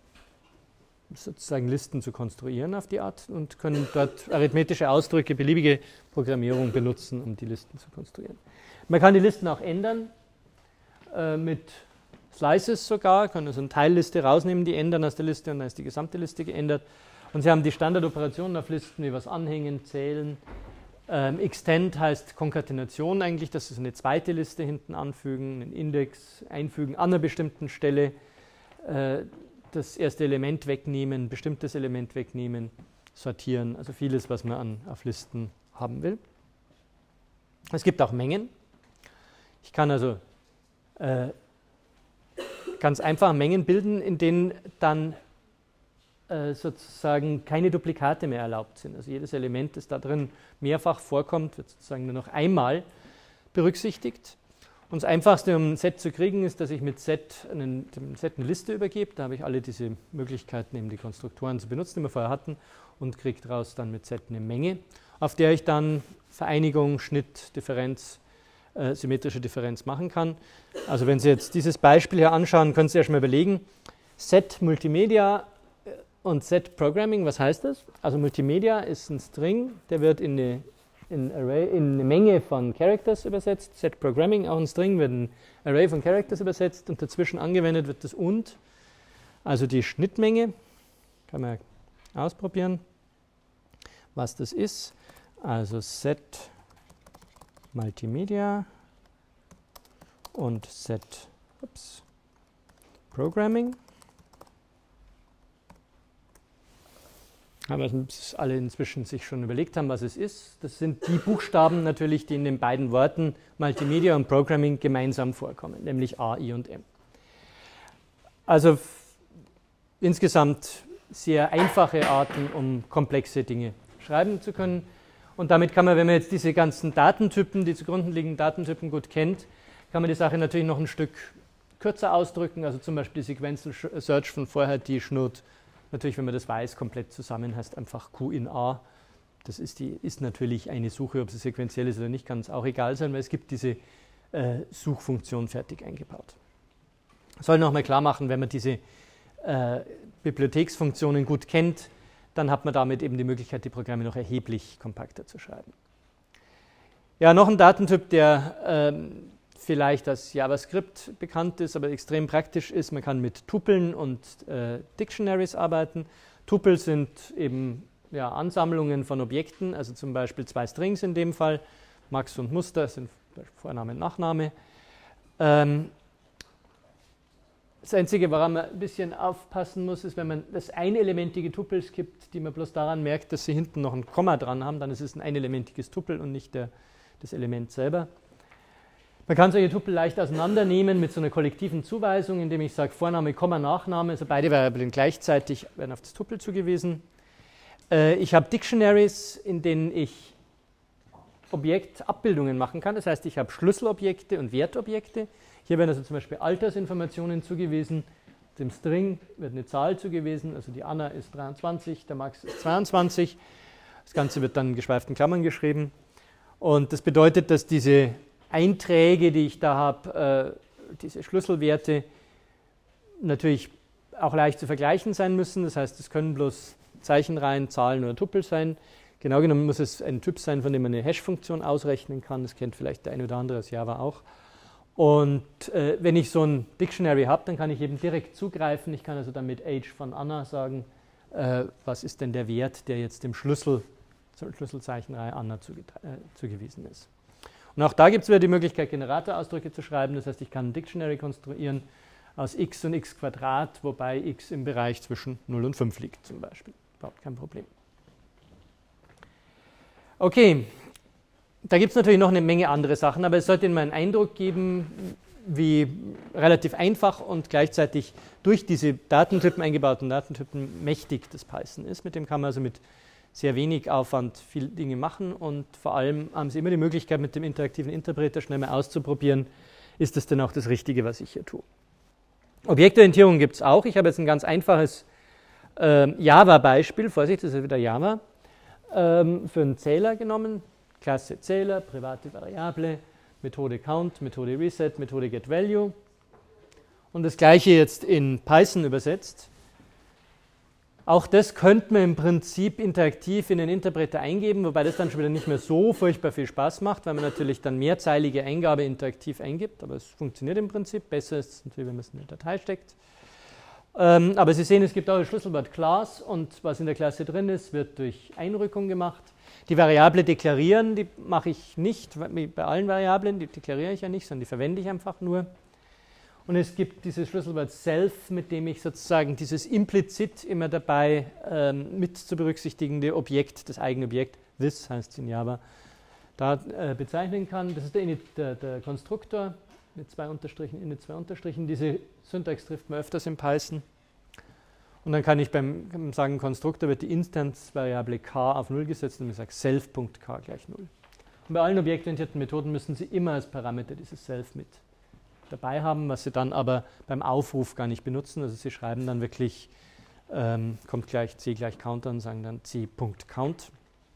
sozusagen Listen zu konstruieren auf die Art und können dort arithmetische Ausdrücke, beliebige Programmierung benutzen, um die Listen zu konstruieren. Man kann die Listen auch ändern äh, mit Slices sogar, kann also eine Teilliste rausnehmen, die ändern aus der Liste und dann ist die gesamte Liste geändert. Und Sie haben die Standardoperationen auf Listen, wie was anhängen, zählen. Ähm, Extend heißt Konkatenation eigentlich, dass Sie eine zweite Liste hinten anfügen, einen Index einfügen an einer bestimmten Stelle, äh, das erste Element wegnehmen, ein bestimmtes Element wegnehmen, sortieren, also vieles, was man an, auf Listen haben will. Es gibt auch Mengen. Ich kann also äh, ganz einfach Mengen bilden, in denen dann äh, sozusagen keine Duplikate mehr erlaubt sind. Also jedes Element, das da drin mehrfach vorkommt, wird sozusagen nur noch einmal berücksichtigt. Und das Einfachste, um ein Set zu kriegen, ist, dass ich mit Set einen, dem Set eine Liste übergebe. Da habe ich alle diese Möglichkeiten, eben die Konstruktoren zu benutzen, die wir vorher hatten, und kriege daraus dann mit Set eine Menge, auf der ich dann Vereinigung, Schnitt, Differenz, Äh, symmetrische Differenz machen kann. Also wenn Sie jetzt dieses Beispiel hier anschauen, können Sie ja schon mal überlegen, Set Multimedia und Set Programming, was heißt das? Also Multimedia ist ein String, der wird in eine, in Array, in eine Menge von Characters übersetzt. Set Programming, auch ein String, wird in ein Array von Characters übersetzt und dazwischen angewendet wird das und, also die Schnittmenge. Kann man ausprobieren, was das ist. Also Set Multimedia und Set ups, Programming. Aber das alle inzwischen sich schon überlegt haben, was es ist. Das sind die Buchstaben natürlich, die in den beiden Worten Multimedia und Programming gemeinsam vorkommen, nämlich A, I und M. Also insgesamt sehr einfache Arten, um komplexe Dinge schreiben zu können. Und damit kann man, wenn man jetzt diese ganzen Datentypen, die zugrunde liegenden Datentypen gut kennt, kann man die Sache natürlich noch ein Stück kürzer ausdrücken. Also zum Beispiel die Sequential Search von vorher, die schnurrt natürlich, wenn man das weiß, komplett zusammen, heißt einfach Q in A. Das ist, die, ist natürlich eine Suche, ob sie sequenziell ist oder nicht, kann es auch egal sein, weil es gibt diese äh, Suchfunktion fertig eingebaut. Soll nochmal klar machen, wenn man diese äh, Bibliotheksfunktionen gut kennt, dann hat man damit eben die Möglichkeit, die Programme noch erheblich kompakter zu schreiben. Ja, noch ein Datentyp, der ähm, vielleicht als JavaScript bekannt ist, aber extrem praktisch ist. Man kann mit Tupeln und äh, Dictionaries arbeiten. Tupel sind eben ja, Ansammlungen von Objekten, also zum Beispiel zwei Strings in dem Fall. Max und Muster sind Vorname und Nachname. Ähm, Das Einzige, woran man ein bisschen aufpassen muss, ist, wenn man das einelementige Tupels gibt, die man bloß daran merkt, dass sie hinten noch ein Komma dran haben, dann ist es ein einelementiges Tupel und nicht der, das Element selber. Man kann solche Tupel leicht auseinandernehmen mit so einer kollektiven Zuweisung, indem ich sage Vorname, Komma, Nachname, also beide Variablen gleichzeitig werden auf das Tupel zugewiesen. Äh, ich habe Dictionaries, in denen ich Objektabbildungen machen kann, das heißt, ich habe Schlüsselobjekte und Wertobjekte. Hier werden also zum Beispiel Altersinformationen zugewiesen, dem String wird eine Zahl zugewiesen, also die Anna ist dreiundzwanzig, der Max ist zweiundzwanzig. Das Ganze wird dann in geschweiften Klammern geschrieben. Und das bedeutet, dass diese Einträge, die ich da habe, äh, diese Schlüsselwerte, natürlich auch leicht zu vergleichen sein müssen. Das heißt, es können bloß Zeichenreihen, Zahlen oder Tupel sein. Genau genommen muss es ein Typ sein, von dem man eine Hash-Funktion ausrechnen kann. Das kennt vielleicht der eine oder andere aus Java auch. Und äh, wenn ich so ein Dictionary habe, dann kann ich eben direkt zugreifen. Ich kann also dann mit Age von Anna sagen, äh, was ist denn der Wert, der jetzt dem Schlüssel, zur Schlüsselzeichenreihe Anna zuge äh, zugewiesen ist. Und auch da gibt es wieder die Möglichkeit, Generatorausdrücke zu schreiben. Das heißt, ich kann ein Dictionary konstruieren aus x und x Quadrat, wobei x im Bereich zwischen null und fünf liegt zum Beispiel. Überhaupt kein Problem. Okay. Da gibt es natürlich noch eine Menge andere Sachen, aber es sollte Ihnen mal einen Eindruck geben, wie relativ einfach und gleichzeitig durch diese Datentypen, eingebauten Datentypen, mächtig das Python ist. Mit dem kann man also mit sehr wenig Aufwand viele Dinge machen und vor allem haben Sie immer die Möglichkeit, mit dem interaktiven Interpreter schnell mal auszuprobieren, ist das denn auch das Richtige, was ich hier tue. Objektorientierung gibt es auch. Ich habe jetzt ein ganz einfaches äh, Java-Beispiel, Vorsicht, das ist wieder Java, ähm, für einen Zähler genommen. Klasse Zähler, private Variable, Methode Count, Methode Reset, Methode GetValue. Und das gleiche jetzt in Python übersetzt. Auch das könnte man im Prinzip interaktiv in den Interpreter eingeben, wobei das dann schon wieder nicht mehr so furchtbar viel Spaß macht, weil man natürlich dann mehrzeilige Eingabe interaktiv eingibt, aber es funktioniert im Prinzip. Besser ist es natürlich, wenn man es in eine Datei steckt. Ähm, aber Sie sehen, es gibt auch das Schlüsselwort Class und was in der Klasse drin ist, wird durch Einrückung gemacht. Die Variable deklarieren, die mache ich nicht wie bei allen Variablen, die deklariere ich ja nicht, sondern die verwende ich einfach nur. Und es gibt dieses Schlüsselwort Self, mit dem ich sozusagen dieses implizit immer dabei ähm, mit zu berücksichtigende Objekt, das eigene Objekt, this heißt es in Java, da äh, bezeichnen kann. Das ist der, Init, der, der Konstruktor mit zwei Unterstrichen, init zwei Unterstrichen. Diese Syntax trifft man öfters in Python. Und dann kann ich beim, beim Sagen Konstruktor wird die Instanz-Variable k auf null gesetzt und ich sage self.k gleich null. Und bei allen objektorientierten Methoden müssen Sie immer als Parameter dieses Self mit dabei haben, was Sie dann aber beim Aufruf gar nicht benutzen. Also Sie schreiben dann wirklich, ähm, kommt gleich c gleich Counter und sagen dann c.count,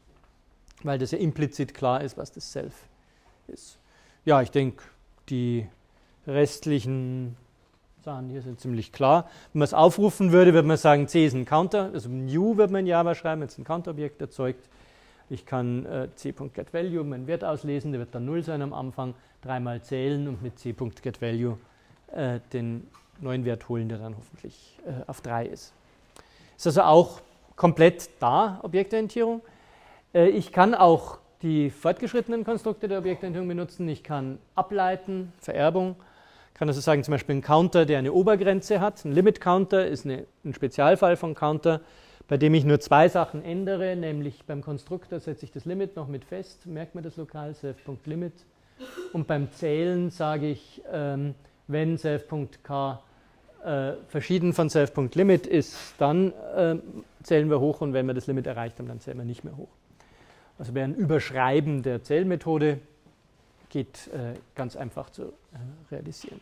weil das ja implizit klar ist, was das Self ist. Ja, ich denke, die restlichen Sachen hier sind ziemlich klar. Wenn man es aufrufen würde, würde man sagen, c ist ein Counter, also new würde man in Java schreiben, jetzt ein Counterobjekt erzeugt. Ich kann äh, c.getValue meinen Wert auslesen, der wird dann null sein am Anfang, dreimal zählen und mit c.getValue äh, den neuen Wert holen, der dann hoffentlich äh, auf drei ist. Ist also auch komplett da, Objektorientierung. Äh, ich kann auch die fortgeschrittenen Konstrukte der Objektorientierung benutzen. Ich kann ableiten, Vererbung. Ich kann also sagen, zum Beispiel ein Counter, der eine Obergrenze hat. Ein Limit-Counter ist eine, ein Spezialfall von Counter, bei dem ich nur zwei Sachen ändere, nämlich beim Konstruktor setze ich das Limit noch mit fest, merkt man das lokal, self.limit. Und beim Zählen sage ich, ähm, wenn self.k äh, verschieden von self.limit ist, dann äh, zählen wir hoch und wenn wir das Limit erreicht haben, dann zählen wir nicht mehr hoch. Also wäre ein Überschreiben der Zählmethode, geht äh, ganz einfach zu äh, realisieren.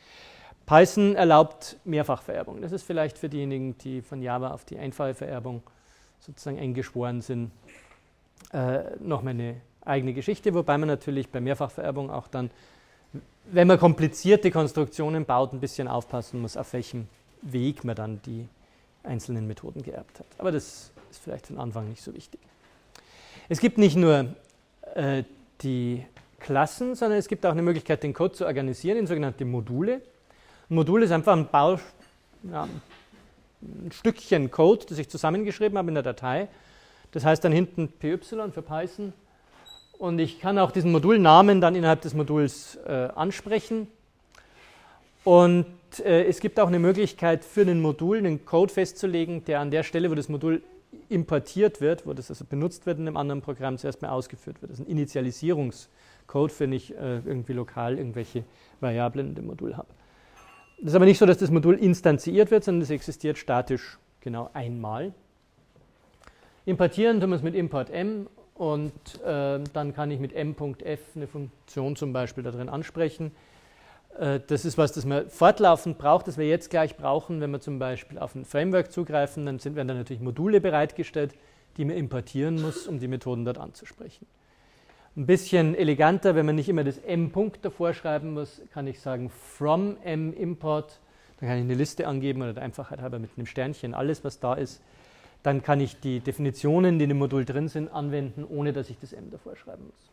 Python erlaubt Mehrfachvererbung. Das ist vielleicht für diejenigen, die von Java auf die einfache Vererbung sozusagen eingeschworen sind, äh, nochmal eine eigene Geschichte, wobei man natürlich bei Mehrfachvererbung auch dann wenn man komplizierte Konstruktionen baut, ein bisschen aufpassen muss, auf welchem Weg man dann die einzelnen Methoden geerbt hat. Aber das ist vielleicht von Anfang nicht so wichtig. Es gibt nicht nur äh, die Klassen, sondern es gibt auch eine Möglichkeit, den Code zu organisieren in sogenannte Module. Ein Modul ist einfach ein, Bau, ja, ein Stückchen Code, das ich zusammengeschrieben habe in der Datei. Das heißt dann hinten P Y für Python. Und ich kann auch diesen Modulnamen dann innerhalb des Moduls äh, ansprechen. Und äh, es gibt auch eine Möglichkeit für ein Modul einen Code festzulegen, der an der Stelle, wo das Modul importiert wird, wo das also benutzt wird in einem anderen Programm, zuerst mal ausgeführt wird. Das ist ein Initialisierungscode, wenn ich äh, irgendwie lokal irgendwelche Variablen in dem Modul habe. Das ist aber nicht so, dass das Modul instanziert wird, sondern es existiert statisch genau einmal. Importieren tun wir es mit Import M und äh, dann kann ich mit m.f eine Funktion zum Beispiel da drin ansprechen. Äh, das ist was, das man fortlaufend braucht, das wir jetzt gleich brauchen, wenn wir zum Beispiel auf ein Framework zugreifen, dann sind, werden dann natürlich Module bereitgestellt, die man importieren muss, um die Methoden dort anzusprechen. Ein bisschen eleganter, wenn man nicht immer das M-Punkt davor schreiben muss, kann ich sagen from m-import, dann kann ich eine Liste angeben oder der Einfachheit halber mit einem Sternchen, alles was da ist. Dann kann ich die Definitionen, die in dem Modul drin sind, anwenden, ohne dass ich das M davor schreiben muss.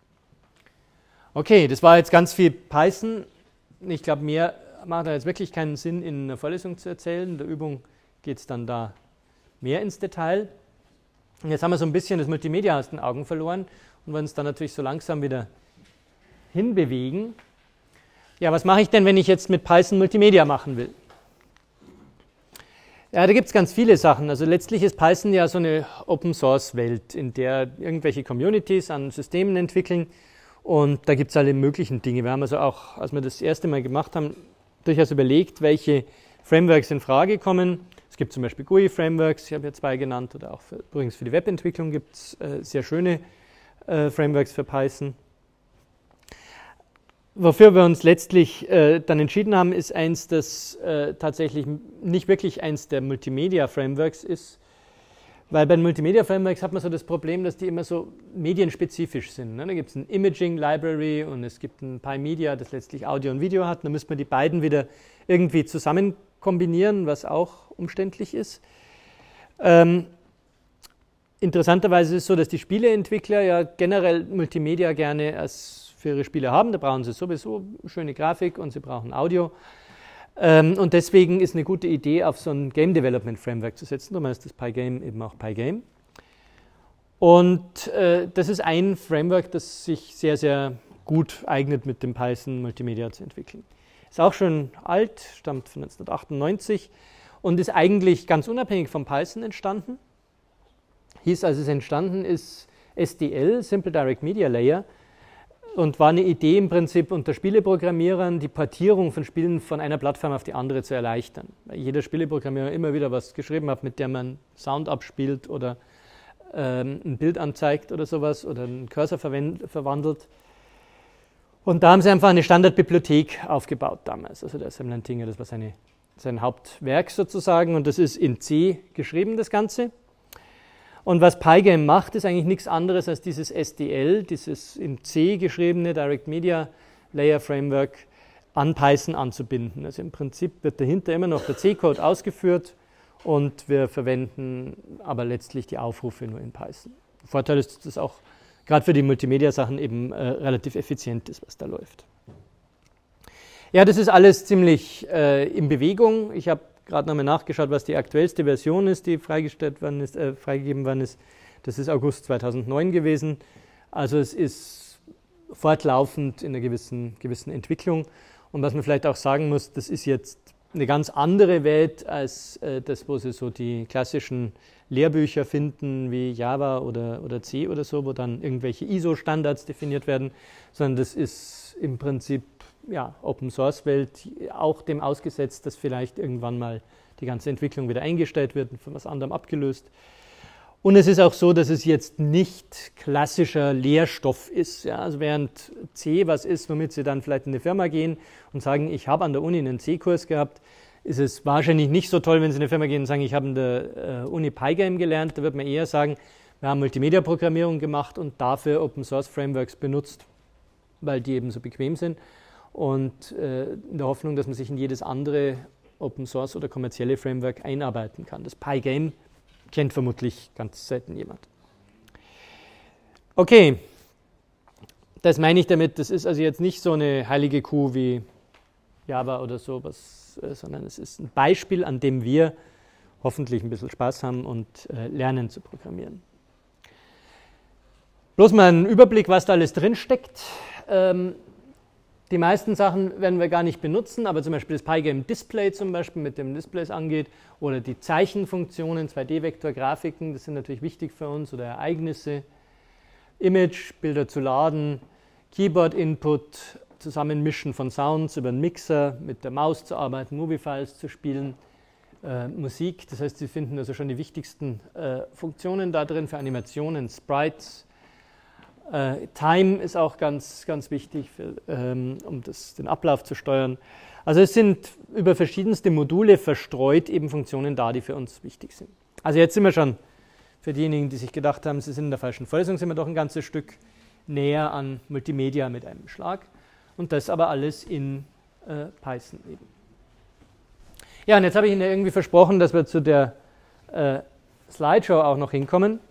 Okay, das war jetzt ganz viel Python. Ich glaube, mehr macht da jetzt wirklich keinen Sinn, in einer Vorlesung zu erzählen. In der Übung geht es dann da mehr ins Detail. Und jetzt haben wir so ein bisschen das Multimedia aus den Augen verloren und wollen uns dann natürlich so langsam wieder hinbewegen. Ja, was mache ich denn, wenn ich jetzt mit Python Multimedia machen will? Ja, da gibt es ganz viele Sachen. Also letztlich ist Python ja so eine Open-Source-Welt, in der irgendwelche Communities an Systemen entwickeln und da gibt es alle möglichen Dinge. Wir haben also auch, als wir das erste Mal gemacht haben, durchaus überlegt, welche Frameworks in Frage kommen. Es gibt zum Beispiel G U I-Frameworks, ich habe ja zwei genannt, oder auch für, übrigens für die Webentwicklung gibt es äh, sehr schöne äh, Frameworks für Python. Wofür wir uns letztlich äh, dann entschieden haben, ist eins, das äh, tatsächlich nicht wirklich eins der Multimedia-Frameworks ist, weil bei den Multimedia-Frameworks hat man so das Problem, dass die immer so medienspezifisch sind. Ne? Da gibt es ein Imaging-Library und es gibt ein PyMedia, das letztlich Audio und Video hat. Da müsste man die beiden wieder irgendwie zusammen kombinieren, was auch umständlich ist. Ähm, interessanterweise ist es so, dass die Spieleentwickler ja generell Multimedia gerne als für ihre Spiele haben. Da brauchen sie sowieso schöne Grafik und sie brauchen Audio. Ähm, und deswegen ist eine gute Idee, auf so ein Game Development Framework zu setzen. Darum heißt das Pygame eben auch Pygame. Und äh, das ist ein Framework, das sich sehr, sehr gut eignet, mit dem Python Multimedia zu entwickeln. Ist auch schon alt, stammt von neunzehnhundertachtundneunzig und ist eigentlich ganz unabhängig von Python entstanden. Hieß, als es entstanden ist, S D L, Simple Direct Media Layer, und war eine Idee im Prinzip unter Spieleprogrammierern, die Portierung von Spielen von einer Plattform auf die andere zu erleichtern. Weil jeder Spieleprogrammierer immer wieder was geschrieben hat, mit der man Sound abspielt oder ähm, ein Bild anzeigt oder sowas oder einen Cursor verwandelt. Und da haben sie einfach eine Standardbibliothek aufgebaut damals. Also der Semlentinger, das war seine, sein Hauptwerk sozusagen und das ist in C geschrieben, das Ganze. Und was Pygame macht, ist eigentlich nichts anderes als dieses S D L, dieses in C geschriebene Direct Media Layer Framework an Python anzubinden. Also im Prinzip wird dahinter immer noch der C-Code ausgeführt und wir verwenden aber letztlich die Aufrufe nur in Python. Der Vorteil ist, dass das auch gerade für die Multimedia-Sachen eben äh, relativ effizient ist, was da läuft. Ja, das ist alles ziemlich äh, in Bewegung. Ich habe gerade nochmal nachgeschaut, was die aktuellste Version ist, die freigestellt worden ist, äh, freigegeben worden ist. Das ist August zweitausendneun gewesen. Also es ist fortlaufend in einer gewissen, gewissen Entwicklung. Und was man vielleicht auch sagen muss, das ist jetzt eine ganz andere Welt als äh, das, wo Sie so die klassischen Lehrbücher finden, wie Java oder, oder C oder so, wo dann irgendwelche I S O-Standards definiert werden, sondern das ist im Prinzip ja, Open-Source-Welt, auch dem ausgesetzt, dass vielleicht irgendwann mal die ganze Entwicklung wieder eingestellt wird und von was anderem abgelöst. Und es ist auch so, dass es jetzt nicht klassischer Lehrstoff ist. Ja? Also während C was ist, womit Sie dann vielleicht in eine Firma gehen und sagen, ich habe an der Uni einen C-Kurs gehabt, ist es wahrscheinlich nicht so toll, wenn Sie in eine Firma gehen und sagen, ich habe an der äh, Uni Pygame gelernt. Da wird man eher sagen, wir haben Multimedia-Programmierung gemacht und dafür Open-Source-Frameworks benutzt, weil die eben so bequem sind. und äh, in der Hoffnung, dass man sich in jedes andere Open Source oder kommerzielle Framework einarbeiten kann. Das Pygame kennt vermutlich ganz selten jemand. Okay, das meine ich damit, das ist also jetzt nicht so eine heilige Kuh wie Java oder sowas, äh, sondern es ist ein Beispiel, an dem wir hoffentlich ein bisschen Spaß haben und äh, lernen zu programmieren. Bloß mal ein Überblick, was da alles drinsteckt. Ähm, die meisten Sachen werden wir gar nicht benutzen, aber zum Beispiel das Pygame Display zum Beispiel, mit dem Displays angeht, oder die Zeichenfunktionen, zwei D-Vektor-Grafiken, das sind natürlich wichtig für uns, oder Ereignisse, Image, Bilder zu laden, Keyboard-Input, Zusammenmischen von Sounds über einen Mixer, mit der Maus zu arbeiten, Movie-Files zu spielen, äh, Musik, das heißt, Sie finden also schon die wichtigsten äh, Funktionen da drin für Animationen, Sprites. Äh, Time ist auch ganz, ganz wichtig, für, ähm, um das, den Ablauf zu steuern. Also es sind über verschiedenste Module verstreut eben Funktionen da, die für uns wichtig sind. Also jetzt sind wir schon, für diejenigen, die sich gedacht haben, sie sind in der falschen Vorlesung, sind wir doch ein ganzes Stück näher an Multimedia mit einem Schlag. Und das aber alles in äh, Python eben. Ja, und jetzt habe ich Ihnen irgendwie versprochen, dass wir zu der äh, Slideshow auch noch hinkommen.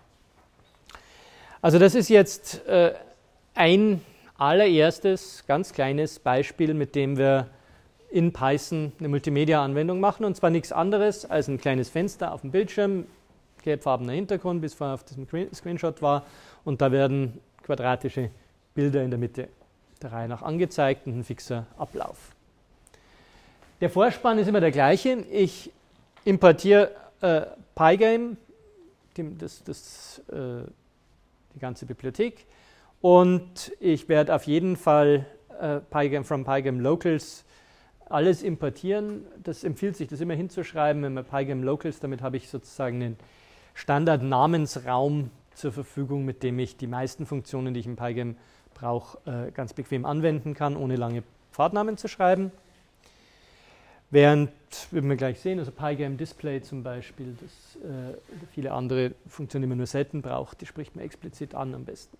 Also das ist jetzt äh, ein allererstes ganz kleines Beispiel, mit dem wir in Python eine Multimedia-Anwendung machen, und zwar nichts anderes als ein kleines Fenster auf dem Bildschirm, gelbfarbener Hintergrund, bis vorher auf diesem Screenshot war, und da werden quadratische Bilder in der Mitte der Reihe nach angezeigt und ein fixer Ablauf. Der Vorspann ist immer der gleiche. Ich importiere äh, Pygame, die, das, das, äh, die ganze Bibliothek, und ich werde auf jeden Fall äh, Pygame from Pygame Locals alles importieren. Das empfiehlt sich, das immer hinzuschreiben, wenn man Pygame Locals, damit habe ich sozusagen einen Standard-Namensraum zur Verfügung, mit dem ich die meisten Funktionen, die ich im Pygame brauche, äh, ganz bequem anwenden kann, ohne lange Pfadnamen zu schreiben. Während, werden wir gleich sehen, also Pygame Display zum Beispiel, das, äh, viele andere Funktionen, die man nur selten braucht, die spricht man explizit an am besten.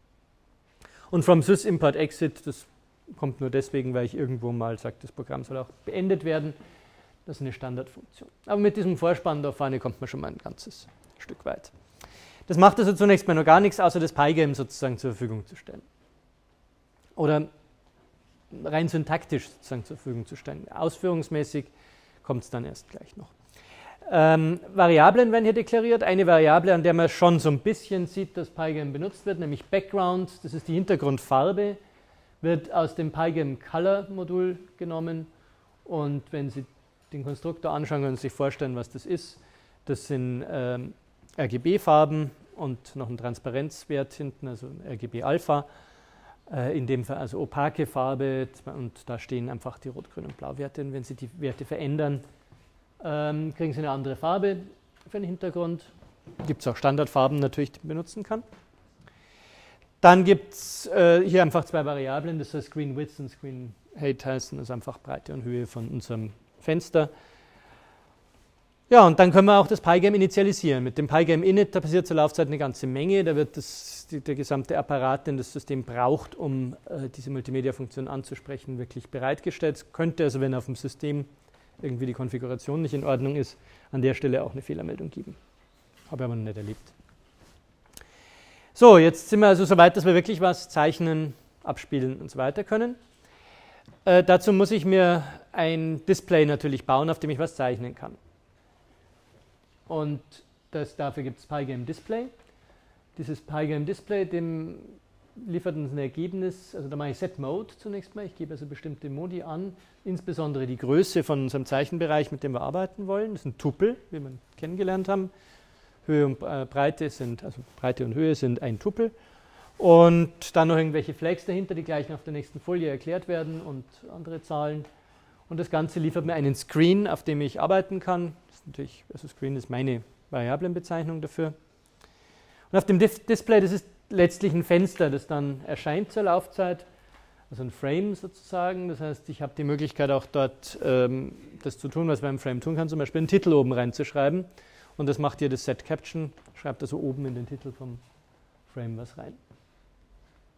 Und from sys import exit, das kommt nur deswegen, weil ich irgendwo mal sage, das Programm soll auch beendet werden. Das ist eine Standardfunktion. Aber mit diesem Vorspann da vorne kommt man schon mal ein ganzes Stück weit. Das macht also zunächst mal noch gar nichts, außer das Pygame sozusagen zur Verfügung zu stellen. Oder rein syntaktisch sozusagen zur Verfügung zu stellen. Ausführungsmäßig kommt es dann erst gleich noch. Ähm, Variablen werden hier deklariert. Eine Variable, an der man schon so ein bisschen sieht, dass Pygame benutzt wird, nämlich Background, das ist die Hintergrundfarbe, wird aus dem Pygame Color Modul genommen. Und wenn Sie den Konstruktor anschauen, können Sie sich vorstellen, was das ist. Das sind ähm, R G B-Farben und noch ein Transparenzwert hinten, also R G B-Alpha. In dem Fall also opake Farbe, und da stehen einfach die Rot-, Grün- und Blau-Werte. Und wenn Sie die Werte verändern, ähm, kriegen Sie eine andere Farbe für den Hintergrund. Gibt es auch Standardfarben natürlich, die man benutzen kann. Dann gibt es äh, hier einfach zwei Variablen, das soll Screen Width und Screen Height heißen, also einfach Breite und Höhe von unserem Fenster. Ja, und dann können wir auch das Pygame initialisieren. Mit dem Pygame init, da passiert zur Laufzeit eine ganze Menge. Da wird das, die, der gesamte Apparat, den das System braucht, um äh, diese Multimedia-Funktion anzusprechen, wirklich bereitgestellt. Es könnte also, wenn auf dem System irgendwie die Konfiguration nicht in Ordnung ist, an der Stelle auch eine Fehlermeldung geben. Habe ich aber noch nicht erlebt. So, jetzt sind wir also so weit, dass wir wirklich was zeichnen, abspielen und so weiter können. Äh, dazu muss ich mir ein Display natürlich bauen, auf dem ich was zeichnen kann. Und das, dafür gibt es Pygame Display. Dieses Pygame Display, dem liefert uns ein Ergebnis, also da mache ich Set Mode zunächst mal, ich gebe also bestimmte Modi an, insbesondere die Größe von unserem Zeichenbereich, mit dem wir arbeiten wollen. Das ist ein Tupel, wie wir kennengelernt haben. Höhe und äh, Breite sind, also Breite und Höhe sind ein Tupel. Und dann noch irgendwelche Flags dahinter, die gleich auf der nächsten Folie erklärt werden, und andere Zahlen. Und das Ganze liefert mir einen Screen, auf dem ich arbeiten kann. Das ist natürlich, also Screen ist meine Variablenbezeichnung dafür. Und auf dem Dis- Display, das ist letztlich ein Fenster, das dann erscheint zur Laufzeit, also ein Frame sozusagen. Das heißt, ich habe die Möglichkeit auch dort ähm, das zu tun, was man im Frame tun kann, zum Beispiel einen Titel oben reinzuschreiben. Und das macht hier das Set Caption, schreibt also oben in den Titel vom Frame was rein.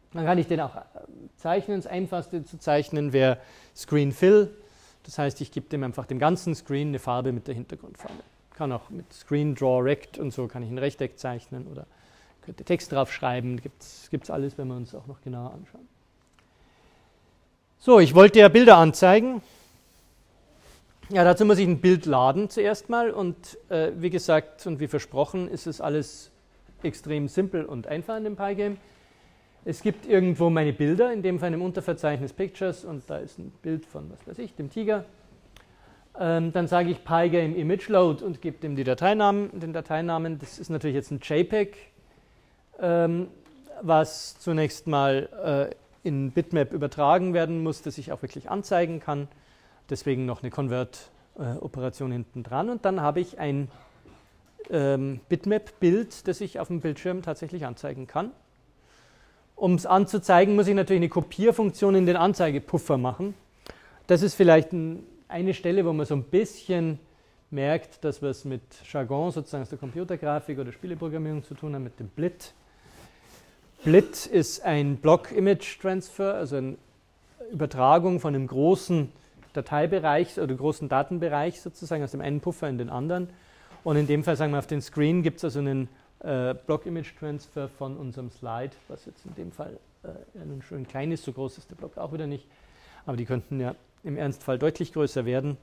Dann kann ich den auch zeichnen. Das einfachste zu zeichnen wäre Screen Fill. Das heißt, ich gebe dem einfach dem ganzen Screen eine Farbe mit der Hintergrundfarbe. Kann auch mit Screen Draw Rect und so kann ich ein Rechteck zeichnen oder könnte Text drauf schreiben. Gibt es alles, wenn wir uns auch noch genauer anschauen. So, ich wollte ja Bilder anzeigen. Ja, dazu muss ich ein Bild laden zuerst mal und äh, wie gesagt und wie versprochen ist es alles extrem simpel und einfach in dem Pygame. Es gibt irgendwo meine Bilder, in dem Fall im Unterverzeichnis Pictures und da ist ein Bild von, was weiß ich, dem Tiger. Ähm, dann sage ich Pygame Image Load und gebe dem die Dateinamen, den Dateinamen. Das ist natürlich jetzt ein JPEG, ähm, was zunächst mal äh, in Bitmap übertragen werden muss, das ich auch wirklich anzeigen kann. Deswegen noch eine Convert-Operation äh, hinten dran. Und dann habe ich ein ähm, Bitmap-Bild, das ich auf dem Bildschirm tatsächlich anzeigen kann. Um es anzuzeigen, muss ich natürlich eine Kopierfunktion in den Anzeigepuffer machen. Das ist vielleicht ein, eine Stelle, wo man so ein bisschen merkt, dass wir es mit Jargon sozusagen aus der Computergrafik oder Spieleprogrammierung zu tun haben, mit dem B L I T. B L I T ist ein Block Image Transfer, also eine Übertragung von einem großen Dateibereich oder großen Datenbereich sozusagen aus dem einen Puffer in den anderen. Und in dem Fall, sagen wir, auf den Screen gibt es also einen äh, Block Image Transfer von unserem Slide, was jetzt in dem Fall äh, ja, nun schön klein ist, so groß ist der Block auch wieder nicht. Aber die könnten ja im Ernstfall deutlich größer werden.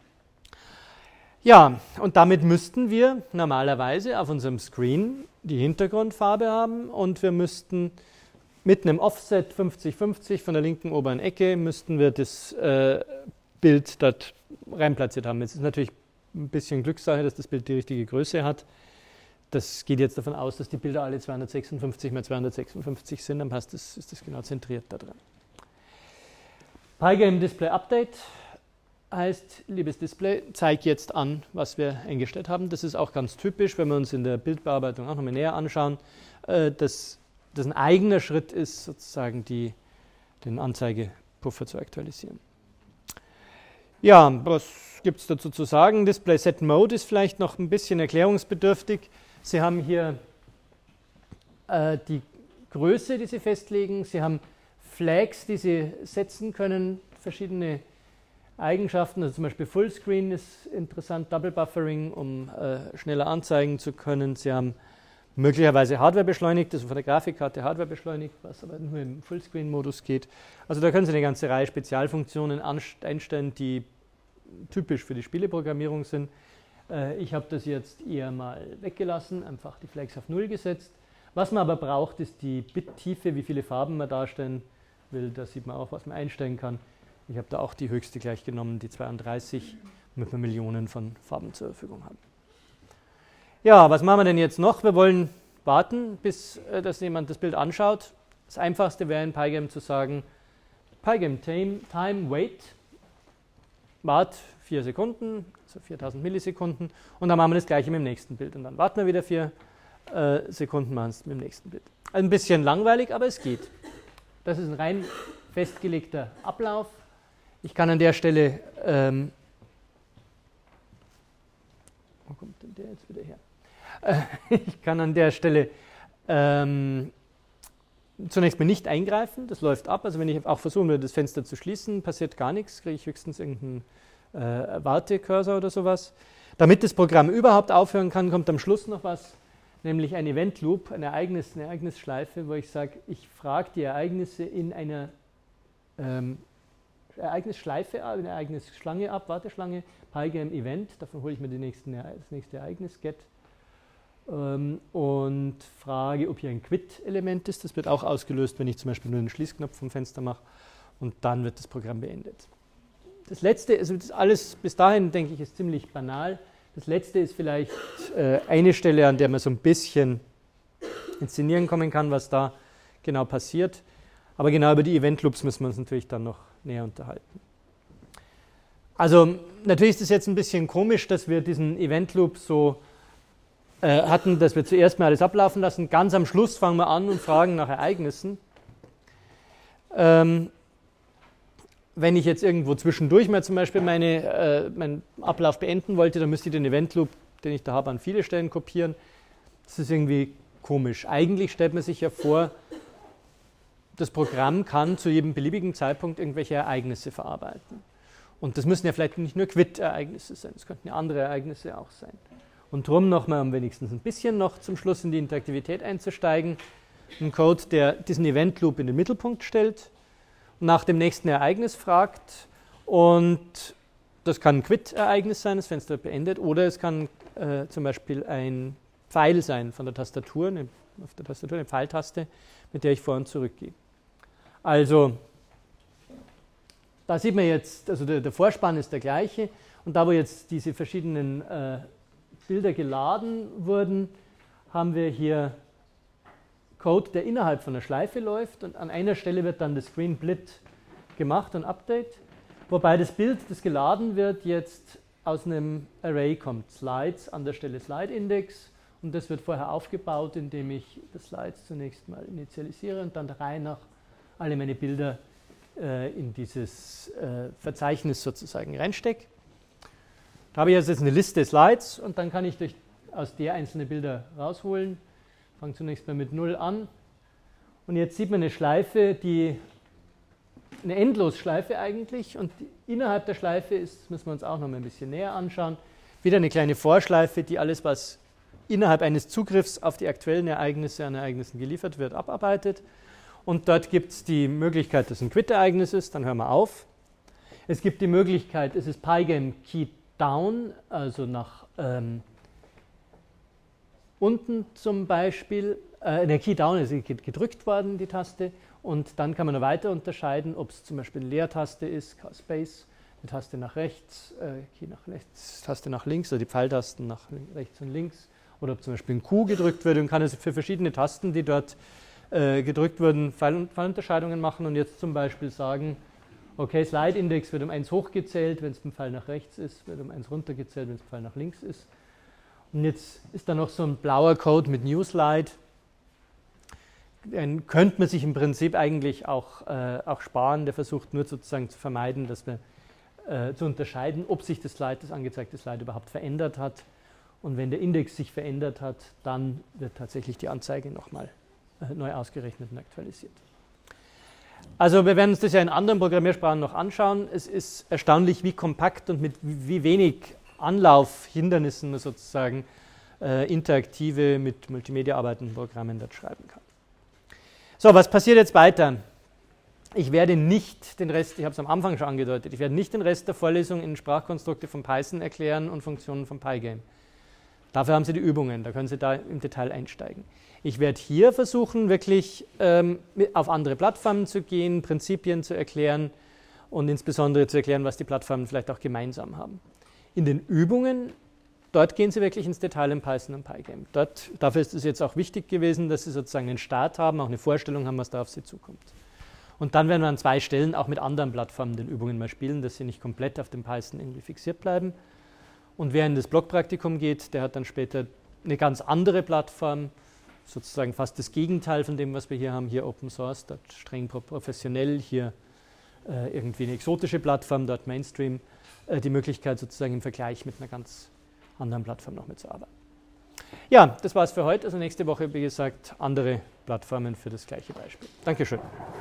Ja, und damit müssten wir normalerweise auf unserem Screen die Hintergrundfarbe haben und wir müssten mit einem Offset fünfzig fünfzig von der linken oberen Ecke müssten wir das äh, Bild dort reinplatziert haben. Jetzt ist natürlich ein bisschen Glückssache, dass das Bild die richtige Größe hat. Das geht jetzt davon aus, dass die Bilder alle zweihundertsechsundfünfzig mal zweihundertsechsundfünfzig sind, dann passt das, ist das genau zentriert da drin. Pygame Display Update heißt, liebes Display, zeig jetzt an, was wir eingestellt haben. Das ist auch ganz typisch, wenn wir uns in der Bildbearbeitung auch nochmal näher anschauen, äh, dass das ein eigener Schritt ist, sozusagen die, den Anzeigepuffer zu aktualisieren. Ja, was gibt es dazu zu sagen? Display Set Mode ist vielleicht noch ein bisschen erklärungsbedürftig. Sie haben hier äh, die Größe, die Sie festlegen. Sie haben Flags, die Sie setzen können, verschiedene Eigenschaften. Also zum Beispiel Fullscreen ist interessant, Double Buffering, um äh, schneller anzeigen zu können. Sie haben möglicherweise Hardware beschleunigt, also von der Grafikkarte Hardware beschleunigt, was aber nur im Fullscreen-Modus geht. Also da können Sie eine ganze Reihe Spezialfunktionen einstellen, die typisch für die Spieleprogrammierung sind. Äh, ich habe das jetzt eher mal weggelassen, einfach die Flags auf null gesetzt. Was man aber braucht, ist die Bittiefe, wie viele Farben man darstellen will. Da sieht man auch, was man einstellen kann. Ich habe da auch die höchste gleich genommen, die zweiunddreißig, damit wir Millionen von Farben zur Verfügung haben. Ja, was machen wir denn jetzt noch? Wir wollen warten, bis äh, dass jemand das Bild anschaut. Das Einfachste wäre in Pygame zu sagen, Pygame time, time wait, wart vier Sekunden, also viertausend Millisekunden und dann machen wir das gleiche mit dem nächsten Bild und dann warten wir wieder vier äh, Sekunden, machen es mit dem nächsten Bild. Also ein bisschen langweilig, aber es geht. Das ist ein rein festgelegter Ablauf. Ich kann an der Stelle, ähm, wo kommt denn der jetzt wieder her? Äh, ich kann an der Stelle ähm, zunächst mal nicht eingreifen, das läuft ab. Also wenn ich auch versuchen würde, das Fenster zu schließen, passiert gar nichts, kriege ich höchstens irgendeinen äh, Wartekursor oder sowas. Damit das Programm überhaupt aufhören kann, kommt am Schluss noch was, nämlich ein Event Loop, ein Ereignis, eine Ereignisschleife, wo ich sage, ich frage die Ereignisse in einer ähm, Ereignisschleife, eine Ereignisschlange ab, Warteschlange, Pygame Event, davon hole ich mir die nächsten, das nächste Ereignis, Get, ähm, und frage, ob hier ein Quit-Element ist. Das wird auch ausgelöst, wenn ich zum Beispiel nur einen Schließknopf vom Fenster mache und dann wird das Programm beendet. Das letzte, also das alles bis dahin, denke ich, ist ziemlich banal. Das letzte ist vielleicht äh, eine Stelle, an der man so ein bisschen inszenieren kommen kann, was da genau passiert. Aber genau über die Event Loops müssen wir uns natürlich dann noch näher unterhalten. Also natürlich ist es jetzt ein bisschen komisch, dass wir diesen Event Loop so äh, hatten, dass wir zuerst mal alles ablaufen lassen. Ganz am Schluss fangen wir an und fragen nach Ereignissen. Ähm, wenn ich jetzt irgendwo zwischendurch mal zum Beispiel meine, äh, meinen Ablauf beenden wollte, dann müsste ich den Event Loop, den ich da habe, an viele Stellen kopieren. Das ist irgendwie komisch. Eigentlich stellt man sich ja vor, das Programm kann zu jedem beliebigen Zeitpunkt irgendwelche Ereignisse verarbeiten. Und das müssen ja vielleicht nicht nur Quit-Ereignisse sein, das könnten ja andere Ereignisse auch sein. Und darum nochmal, um wenigstens ein bisschen noch zum Schluss in die Interaktivität einzusteigen, ein Code, der diesen Event-Loop in den Mittelpunkt stellt, nach dem nächsten Ereignis fragt und das kann ein Quit-Ereignis sein, das Fenster wird beendet, oder es kann äh, zum Beispiel ein Pfeil sein von der Tastatur, eine, auf der Tastatur eine Pfeiltaste, mit der ich vor und zurück gehe. Also, da sieht man jetzt, also der, der Vorspann ist der gleiche und da, wo jetzt diese verschiedenen äh, Bilder geladen wurden, haben wir hier Code, der innerhalb von der Schleife läuft und an einer Stelle wird dann das Screen Split gemacht und Update, wobei das Bild, das geladen wird, jetzt aus einem Array kommt. Slides an der Stelle Slide Index und das wird vorher aufgebaut, indem ich das Slides zunächst mal initialisiere und dann der Reihe nach alle meine Bilder äh, in dieses äh, Verzeichnis sozusagen reinstecke. Da habe ich jetzt eine Liste Slides und dann kann ich durch, aus der einzelne Bilder rausholen. Ich fange zunächst mal mit null an und jetzt sieht man eine Schleife, die eine Endlosschleife eigentlich und innerhalb der Schleife ist, das müssen wir uns auch noch mal ein bisschen näher anschauen, wieder eine kleine Vorschleife, die alles, was innerhalb eines Zugriffs auf die aktuellen Ereignisse an Ereignissen geliefert wird, abarbeitet. Und dort gibt es die Möglichkeit, dass es ein Quit-Ereignis ist, dann hören wir auf. Es gibt die Möglichkeit, es ist Pygame Key Down, also nach ähm, unten zum Beispiel, äh, der Key Down ist gedrückt worden, die Taste, und dann kann man noch weiter unterscheiden, ob es zum Beispiel eine Leertaste ist, Space, eine Taste nach rechts, äh, Key nach rechts, Taste nach links, also die Pfeiltasten nach rechts und links, oder ob zum Beispiel ein Q gedrückt wird und kann also für verschiedene Tasten, die dort äh, gedrückt wurden, Pfeil- Pfeilunterscheidungen machen und jetzt zum Beispiel sagen, okay, Slide Index wird um eins hochgezählt, wenn es ein Pfeil nach rechts ist, wird um eins runtergezählt, wenn es ein Pfeil nach links ist. Und jetzt ist da noch so ein blauer Code mit New Slide. Den könnte man sich im Prinzip eigentlich auch, äh, auch sparen. Der versucht nur sozusagen zu vermeiden, dass wir äh, zu unterscheiden, ob sich das Slide, das angezeigte Slide überhaupt verändert hat. Und wenn der Index sich verändert hat, dann wird tatsächlich die Anzeige nochmal äh, neu ausgerechnet und aktualisiert. Also wir werden uns das ja in anderen Programmiersprachen noch anschauen. Es ist erstaunlich, wie kompakt und mit wie wenig Anlaufhindernissen man sozusagen äh, interaktive mit Multimedia arbeitenden Programmen dort schreiben kann. So, was passiert jetzt weiter? Ich werde nicht den Rest, ich habe es am Anfang schon angedeutet, ich werde nicht den Rest der Vorlesung in Sprachkonstrukte von Python erklären und Funktionen von Pygame. Dafür haben Sie die Übungen, da können Sie da im Detail einsteigen. Ich werde hier versuchen, wirklich ähm, auf andere Plattformen zu gehen, Prinzipien zu erklären und insbesondere zu erklären, was die Plattformen vielleicht auch gemeinsam haben. In den Übungen, dort gehen Sie wirklich ins Detail in Python und Pygame. Dort, dafür ist es jetzt auch wichtig gewesen, dass Sie sozusagen einen Start haben, auch eine Vorstellung haben, was da auf Sie zukommt. Und dann werden wir an zwei Stellen auch mit anderen Plattformen den Übungen mal spielen, dass Sie nicht komplett auf dem Python irgendwie fixiert bleiben. Und wer in das Blockpraktikum geht, der hat dann später eine ganz andere Plattform, sozusagen fast das Gegenteil von dem, was wir hier haben, hier Open Source, dort streng professionell, hier äh, irgendwie eine exotische Plattform, dort Mainstream, äh, die Möglichkeit sozusagen im Vergleich mit einer ganz anderen Plattform noch mitzuarbeiten. Ja, das war es für heute, also nächste Woche, wie gesagt, andere Plattformen für das gleiche Beispiel. Dankeschön.